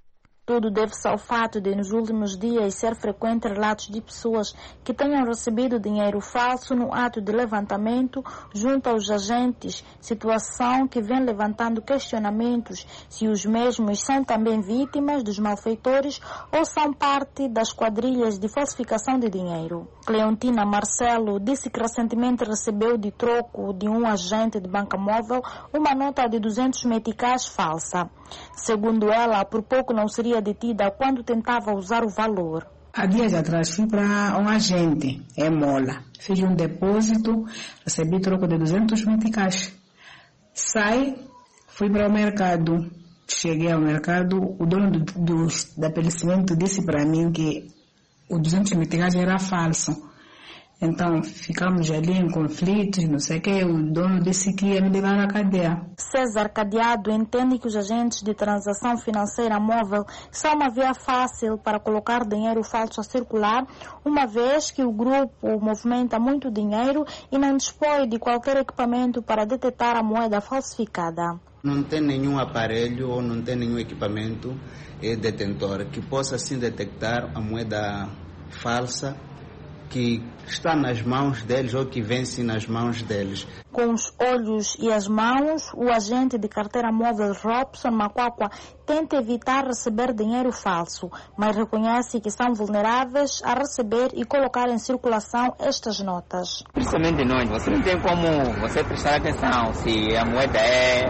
Tudo deve-se ao fato de, nos últimos dias, ser frequente relatos de pessoas que tenham recebido dinheiro falso no ato de levantamento junto aos agentes, situação que vem levantando questionamentos se os mesmos são também vítimas dos malfeitores ou são parte das quadrilhas de falsificação de dinheiro. Cleontina Marcelo disse que recentemente recebeu de troco de um agente de banca móvel uma nota de duzentos meticais falsa. Segundo ela, por pouco não seria detida quando tentava usar o valor. Há dias atrás fui para um agente, é Mola. Fiz um depósito, recebi troco de duzentos meticais. Sai, fui para o mercado. Cheguei ao mercado, o dono do, do, do estabelecimento disse para mim que o duzentos meticais era falso. Então, ficamos ali em conflitos, não sei o que, o dono disse que ia me levar à cadeia. César Cadeado entende que os agentes de transação financeira móvel são uma via fácil para colocar dinheiro falso a circular, uma vez que o grupo movimenta muito dinheiro e não dispõe de qualquer equipamento para detectar a moeda falsificada. Não tem nenhum aparelho ou não tem nenhum equipamento detentor que possa assim detectar a moeda falsa que está nas mãos deles ou que vence nas mãos deles. Com os olhos e as mãos, o agente de carteira móvel Robson Macuacua tenta evitar receber dinheiro falso, mas reconhece que são vulneráveis a receber e colocar em circulação estas notas. Principalmente nós, você não tem como você prestar atenção se a moeda é,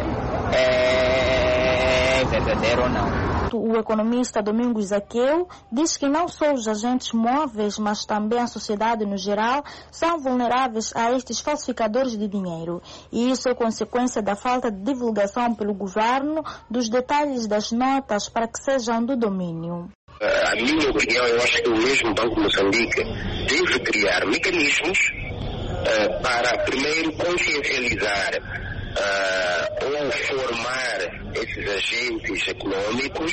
é verdadeira ou não. O economista Domingos Zaqueu diz que não só os agentes móveis, mas também a sociedade no geral, são vulneráveis a estes falsificadores de dinheiro. E isso é consequência da falta de divulgação pelo governo dos detalhes das notas para que sejam do domínio. A minha opinião, eu acho que o mesmo Banco de Moçambique deve criar mecanismos uh, para primeiro consciencializar Uh, ou formar esses agentes econômicos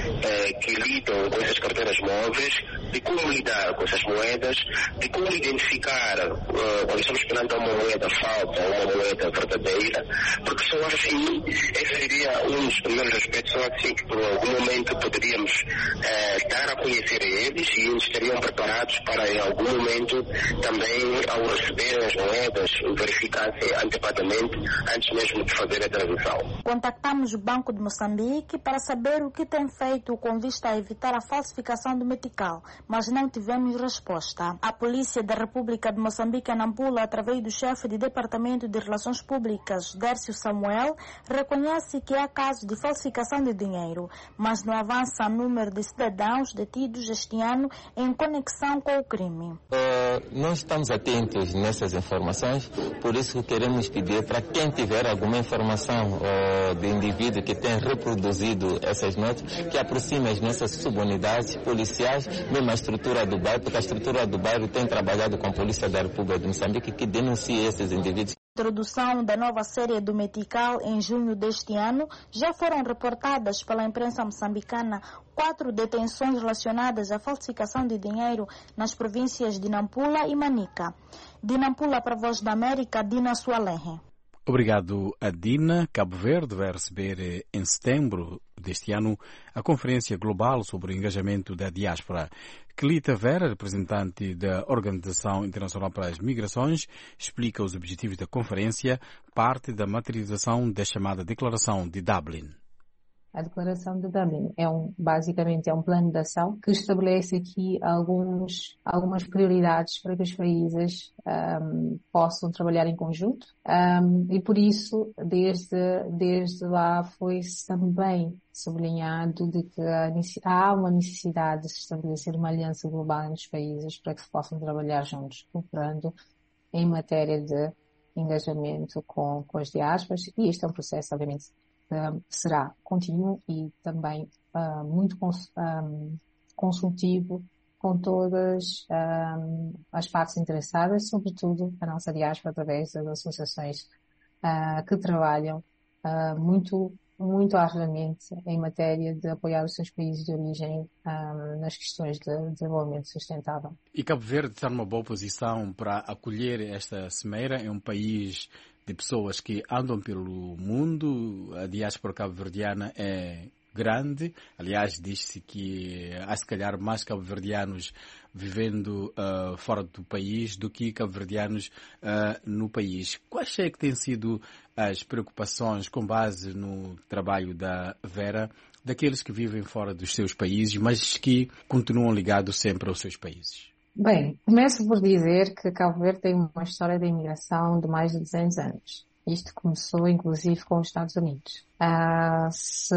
uh, que lidam com essas carteiras móveis, de como lidar com essas moedas, de como identificar uh, quando estamos perante uma moeda falsa ou uma moeda verdadeira, porque só assim, esse seria um dos primeiros aspectos, só assim que por algum momento poderíamos uh, dar a conhecer a eles e eles estariam preparados para em algum momento também, ao receberem as moedas, verificassem antecipadamente antes mesmo de fazer a transação. Contactamos o Banco de Moçambique para saber o que tem feito com vista a evitar a falsificação do metical, mas não tivemos resposta. A Polícia da República de Moçambique, em Nampula, através do chefe de Departamento de Relações Públicas, Dércio Samuel, reconhece que há casos de falsificação de dinheiro, mas não avança o número de cidadãos detidos este ano em conexão com o crime. Uh, nós estamos atentos nessas informações, por isso queremos pedir para quem tiver alguma informação uh, de indivíduo que tem reproduzido essas notas, que aproxime as nossas subunidades policiais, mesmo a estrutura do bairro, porque a estrutura do bairro tem trabalhado com a Polícia da República de Moçambique, que denuncie esses indivíduos. Introdução da nova série do metical em junho deste ano, já foram reportadas pela imprensa moçambicana quatro detenções relacionadas à falsificação de dinheiro nas províncias de Nampula e Manica. De Nampula para a Voz da América, Dina Sualenhe. Obrigado a Dina. Cabo Verde vai receber em setembro deste ano a Conferência Global sobre o Engajamento da Diáspora. Kelita Vera, representante da Organização Internacional para as Migrações, explica os objetivos da conferência, parte da materialização da chamada Declaração de Dublin. A Declaração de Dublin é um, basicamente é um plano de ação que estabelece aqui alguns, algumas prioridades para que os países um, possam trabalhar em conjunto um, e por isso desde, desde lá foi também sublinhado de que há uma necessidade de se estabelecer uma aliança global entre os países para que se possam trabalhar juntos, cooperando em matéria de engajamento com, com as diásporas, e este é um processo, obviamente, Uh, será contínuo e também uh, muito cons um, consultivo com todas um, as partes interessadas, sobretudo a nossa diáspora, através das associações uh, que trabalham uh, muito, muito arduamente em matéria de apoiar os seus países de origem um, nas questões de desenvolvimento sustentável. E Cabo Verde está numa boa posição para acolher esta cimeira. É um país de pessoas que andam pelo mundo. A diáspora cabo-verdiana é grande. Aliás, diz-se que há se calhar mais cabo-verdianos vivendo uh, fora do país do que cabo-verdianos uh, no país. Quais é que têm sido as preocupações com base no trabalho da Vera daqueles que vivem fora dos seus países, mas que continuam ligados sempre aos seus países? Bem, começo por dizer que Cabo Verde tem uma história de imigração de mais de duzentos anos. Isto começou, inclusive, com os Estados Unidos. Uh, se,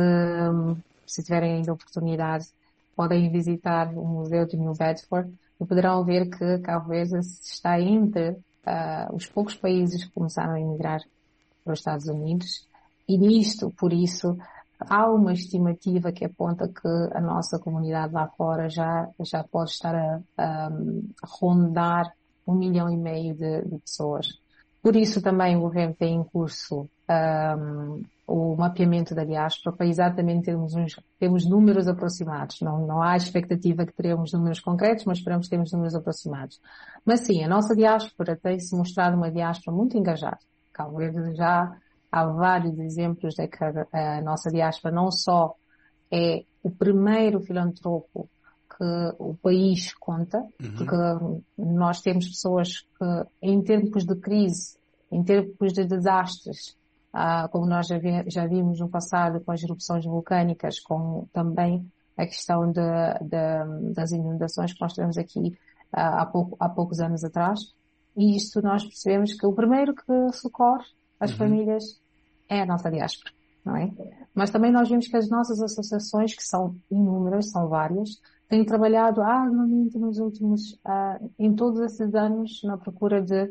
se tiverem ainda oportunidade, podem visitar o Museu de New Bedford e poderão ver que Cabo Verde está entre uh, os poucos países que começaram a emigrar para os Estados Unidos. E nisto, por isso, há uma estimativa que aponta que a nossa comunidade lá fora já, já pode estar a, a, a rondar um milhão e meio de, de pessoas. Por isso também o governo tem em curso um, o mapeamento da diáspora para exatamente termos, uns, termos números aproximados. Não, não há expectativa que teremos números concretos, mas esperamos que termos números aproximados. Mas sim, a nossa diáspora tem-se mostrado uma diáspora muito engajada. Cabo Verde já há vários exemplos de que a, a nossa diáspora não só é o primeiro filantropo que o país conta, uhum. porque nós temos pessoas que, em tempos de crise, em tempos de desastres, ah, como nós já, vi, já vimos no passado com as erupções vulcânicas, com também a questão de, de, das inundações que nós tivemos aqui ah, há, pouco, há poucos anos atrás, e isto nós percebemos que o primeiro que socorre as uhum. famílias é a nossa diáspora, não é? Mas também nós vimos que as nossas associações, que são inúmeras, são várias, têm trabalhado arduamente nos últimos, uh, em todos esses anos, na procura de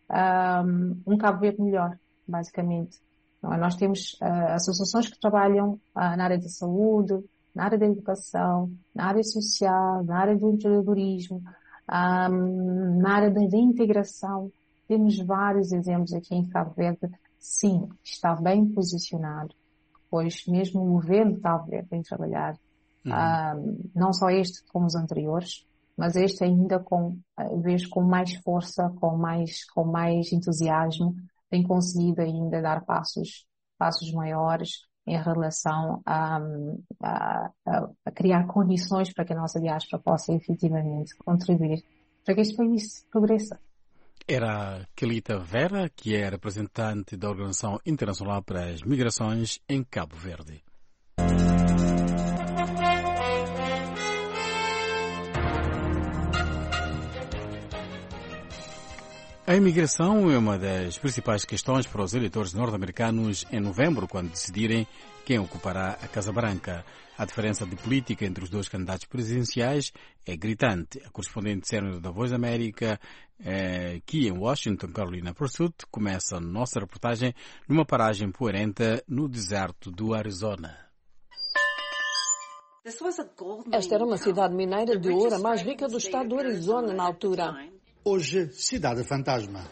um, um Cabo Verde melhor, basicamente. Não é? Nós temos uh, associações que trabalham uh, na área da saúde, na área da educação, na área social, na área do empreendedorismo, um, na área da integração. Temos vários exemplos aqui em Cabo Verde. Sim, está bem posicionado, pois mesmo o governo de Cabo Verde tem trabalhado, uhum. uh, não só este como os anteriores, mas este ainda com, uh, vejo com mais força, com mais, com mais entusiasmo, tem conseguido ainda dar passos, passos maiores em relação a, a, a, a criar condições para que a nossa diáspora possa efetivamente contribuir para que este país progreça. Era Kelita Vera, que é representante da Organização Internacional para as Migrações em Cabo Verde. A imigração é uma das principais questões para os eleitores norte-americanos em novembro, quando decidirem quem ocupará a Casa Branca. A diferença de política entre os dois candidatos presidenciais é gritante. A correspondente sênior da Voz da América, eh, aqui em Washington, Carolina Pursuit, começa a nossa reportagem numa paragem poeirenta no deserto do Arizona. Esta era uma cidade mineira de ouro, a mais rica do estado do Arizona na altura. Hoje, cidade fantasma.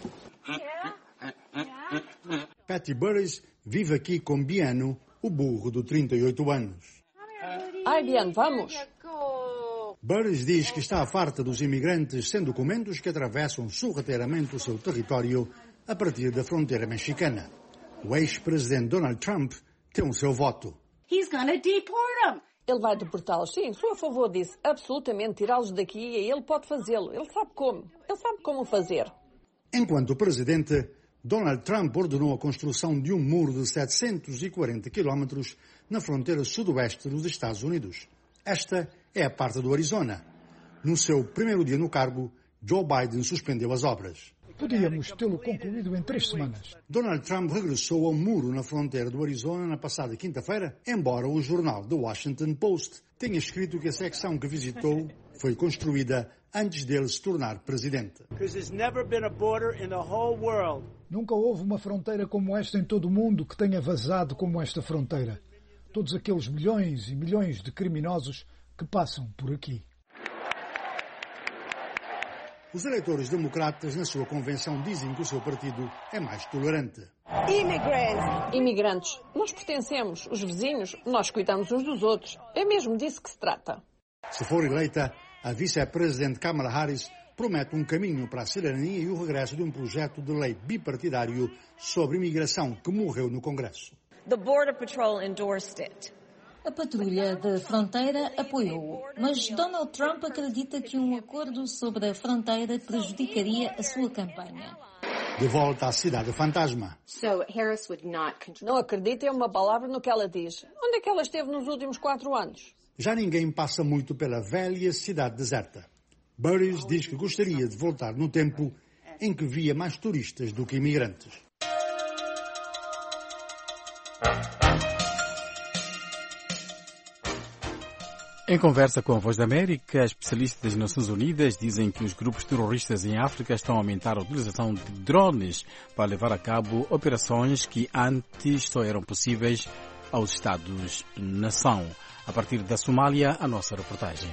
Patty Burris vive aqui com Biano, o burro de trinta e oito anos. Ai, Biano, vamos! Burris diz que está farta dos imigrantes sem documentos que atravessam sorrateiramente o seu território a partir da fronteira mexicana. O ex-presidente Donald Trump tem o seu voto. Ele vai deportá-los. Sim, sou a favor disso. Absolutamente. Tirá-los daqui e ele pode fazê-lo. Ele sabe como. Ele sabe como fazer. Enquanto presidente, Donald Trump ordenou a construção de um muro de setecentos e quarenta quilómetros na fronteira sudoeste dos Estados Unidos. Esta é a parte do Arizona. No seu primeiro dia no cargo, Joe Biden suspendeu as obras. Podíamos tê-lo concluído em três semanas. Donald Trump regressou ao muro na fronteira do Arizona na passada quinta-feira, embora o jornal The Washington Post tenha escrito que a secção que visitou foi construída antes dele se tornar presidente. Nunca houve uma fronteira como esta em todo o mundo que tenha vazado como esta fronteira. Todos aqueles milhões e milhões de criminosos que passam por aqui. Os eleitores democratas, na sua convenção, dizem que o seu partido é mais tolerante. Imigrantes. Imigrantes. Nós pertencemos, os vizinhos, nós cuidamos uns dos outros. É mesmo disso que se trata. Se for eleita, a vice-presidente Kamala Harris promete um caminho para a cidadania e o regresso de um projeto de lei bipartidário sobre imigração que morreu no Congresso. The Border Patrol endorsed it. A patrulha da fronteira apoiou-o, mas Donald Trump acredita que um acordo sobre a fronteira prejudicaria a sua campanha. De volta à cidade fantasma. Não acreditem uma palavra no que ela diz. Onde é que ela esteve nos últimos quatro anos? Já ninguém passa muito pela velha cidade deserta. Burris diz que gostaria de voltar no tempo em que via mais turistas do que imigrantes. Em conversa com a Voz da América, especialistas das Nações Unidas dizem que os grupos terroristas em África estão a aumentar a utilização de drones para levar a cabo operações que antes só eram possíveis aos Estados-nação. A partir da Somália, a nossa reportagem.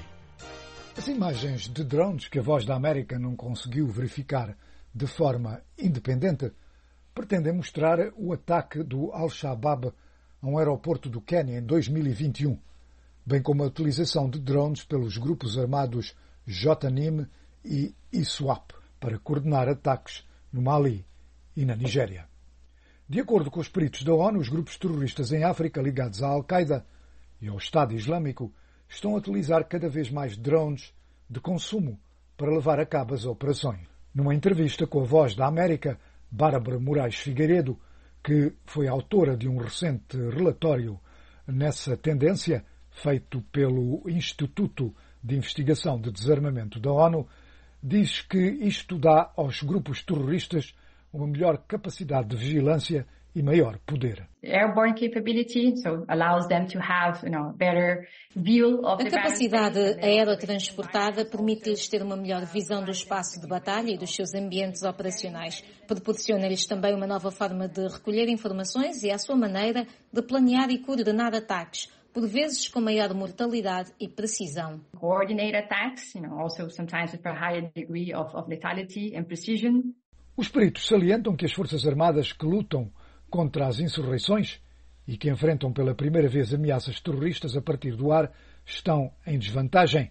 As imagens de drones que a Voz da América não conseguiu verificar de forma independente pretendem mostrar o ataque do Al-Shabaab a um aeroporto do Quênia em dois mil e vinte e um. Bem como a utilização de drones pelos grupos armados J N I M e ISWAP para coordenar ataques no Mali e na Nigéria. De acordo com os peritos da ONU, os grupos terroristas em África ligados à Al-Qaeda e ao Estado Islâmico estão a utilizar cada vez mais drones de consumo para levar a cabo as operações. Numa entrevista com a Voz da América, Bárbara Moraes Figueiredo, que foi autora de um recente relatório nessa tendência, feito pelo Instituto de Investigação de Desarmamento da ONU, diz que isto dá aos grupos terroristas uma melhor capacidade de vigilância e maior poder. Airborne capability, so allows them to have, you know, better view of the A capacidade aerotransportada permite-lhes ter uma melhor visão do espaço de batalha e dos seus ambientes operacionais. Proporciona-lhes também uma nova forma de recolher informações e a sua maneira de planear e coordenar ataques, por vezes com maior mortalidade e precisão. Coordinate attacks, you know, also sometimes with a higher degree of, of lethality and precision. Os peritos salientam que as Forças Armadas que lutam contra as insurreições e que enfrentam pela primeira vez ameaças terroristas a partir do ar estão em desvantagem.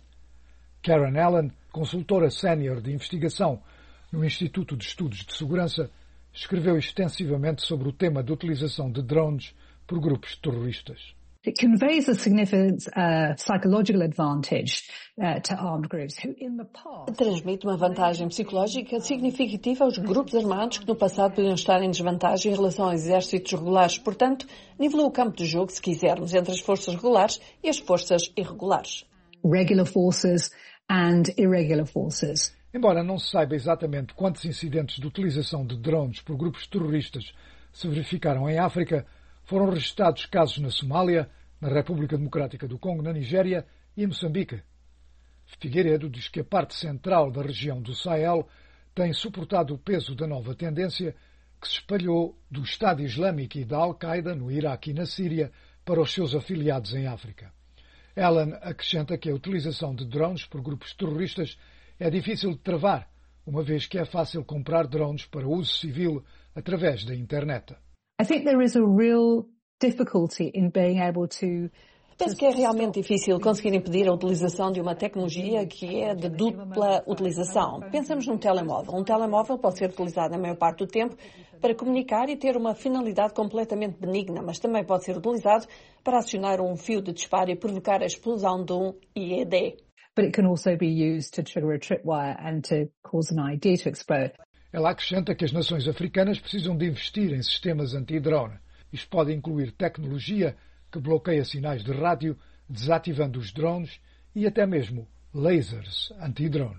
Karen Allen, consultora sénior de investigação no Instituto de Estudos de Segurança, escreveu extensivamente sobre o tema da utilização de drones por grupos terroristas. It conveys a significant uh, psychological advantage uh, to armed groups who in the past... Transmite uma vantagem psicológica significativa aos grupos armados que no passado podiam estar em desvantagem em relação aos exércitos regulares. Portanto, nivelou o campo de jogo, se quisermos, entre as forças regulares e as forças irregulares. Regular forces and irregular forces. Embora não se saiba exatamente quantos incidentes de utilização de drones por grupos terroristas se verificaram em África, foram registrados casos na Somália, na República Democrática do Congo, na Nigéria e em Moçambique. Figueiredo diz que a parte central da região do Sahel tem suportado o peso da nova tendência que se espalhou do Estado Islâmico e da Al-Qaeda no Iraque e na Síria para os seus afiliados em África. Ellen acrescenta que a utilização de drones por grupos terroristas é difícil de travar, uma vez que é fácil comprar drones para uso civil através da internet. I think there is a real difficulty in being able to Penso que é realmente difícil conseguir impedir a utilização de uma tecnologia que é de dupla utilização. Pensamos num telemóvel. Um telemóvel pode ser utilizado a maior parte do tempo para comunicar e ter uma finalidade completamente benigna, mas também pode ser utilizado para acionar um fio de disparo e provocar a explosão de um I E D. But it can also be used to trigger a tripwire and to cause an I E D to explode. Ela acrescenta que as nações africanas precisam de investir em sistemas anti-drone. Isto pode incluir tecnologia que bloqueia sinais de rádio, desativando os drones e até mesmo lasers anti-drone.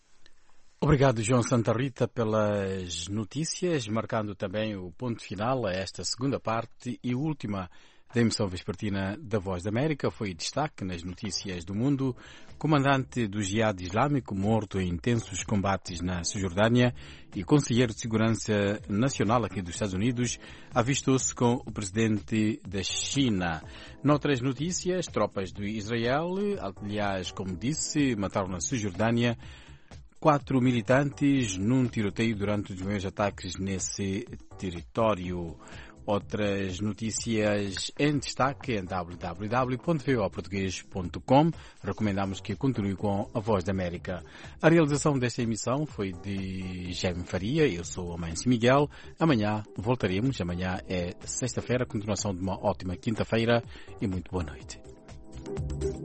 Obrigado, João Santa Rita, pelas notícias, marcando também o ponto final a esta segunda parte e última da emissão vespertina da Voz da América. Foi destaque nas notícias do mundo. Comandante do Jihad Islâmico morto em intensos combates na Cisjordânia e conselheiro de Segurança Nacional aqui dos Estados Unidos avistou-se com o presidente da China. Noutras notícias, tropas do Israel, aliás, como disse, mataram na Cisjordânia quatro militantes num tiroteio durante os maiores ataques nesse território. Outras notícias em destaque em w w w ponto v o português ponto com. Recomendamos que continue com a Voz da América. A realização desta emissão foi de Jaime Faria. Eu sou Amâncio Miguel. Amanhã voltaremos. Amanhã é sexta-feira, continuação de uma ótima quinta-feira e muito boa noite.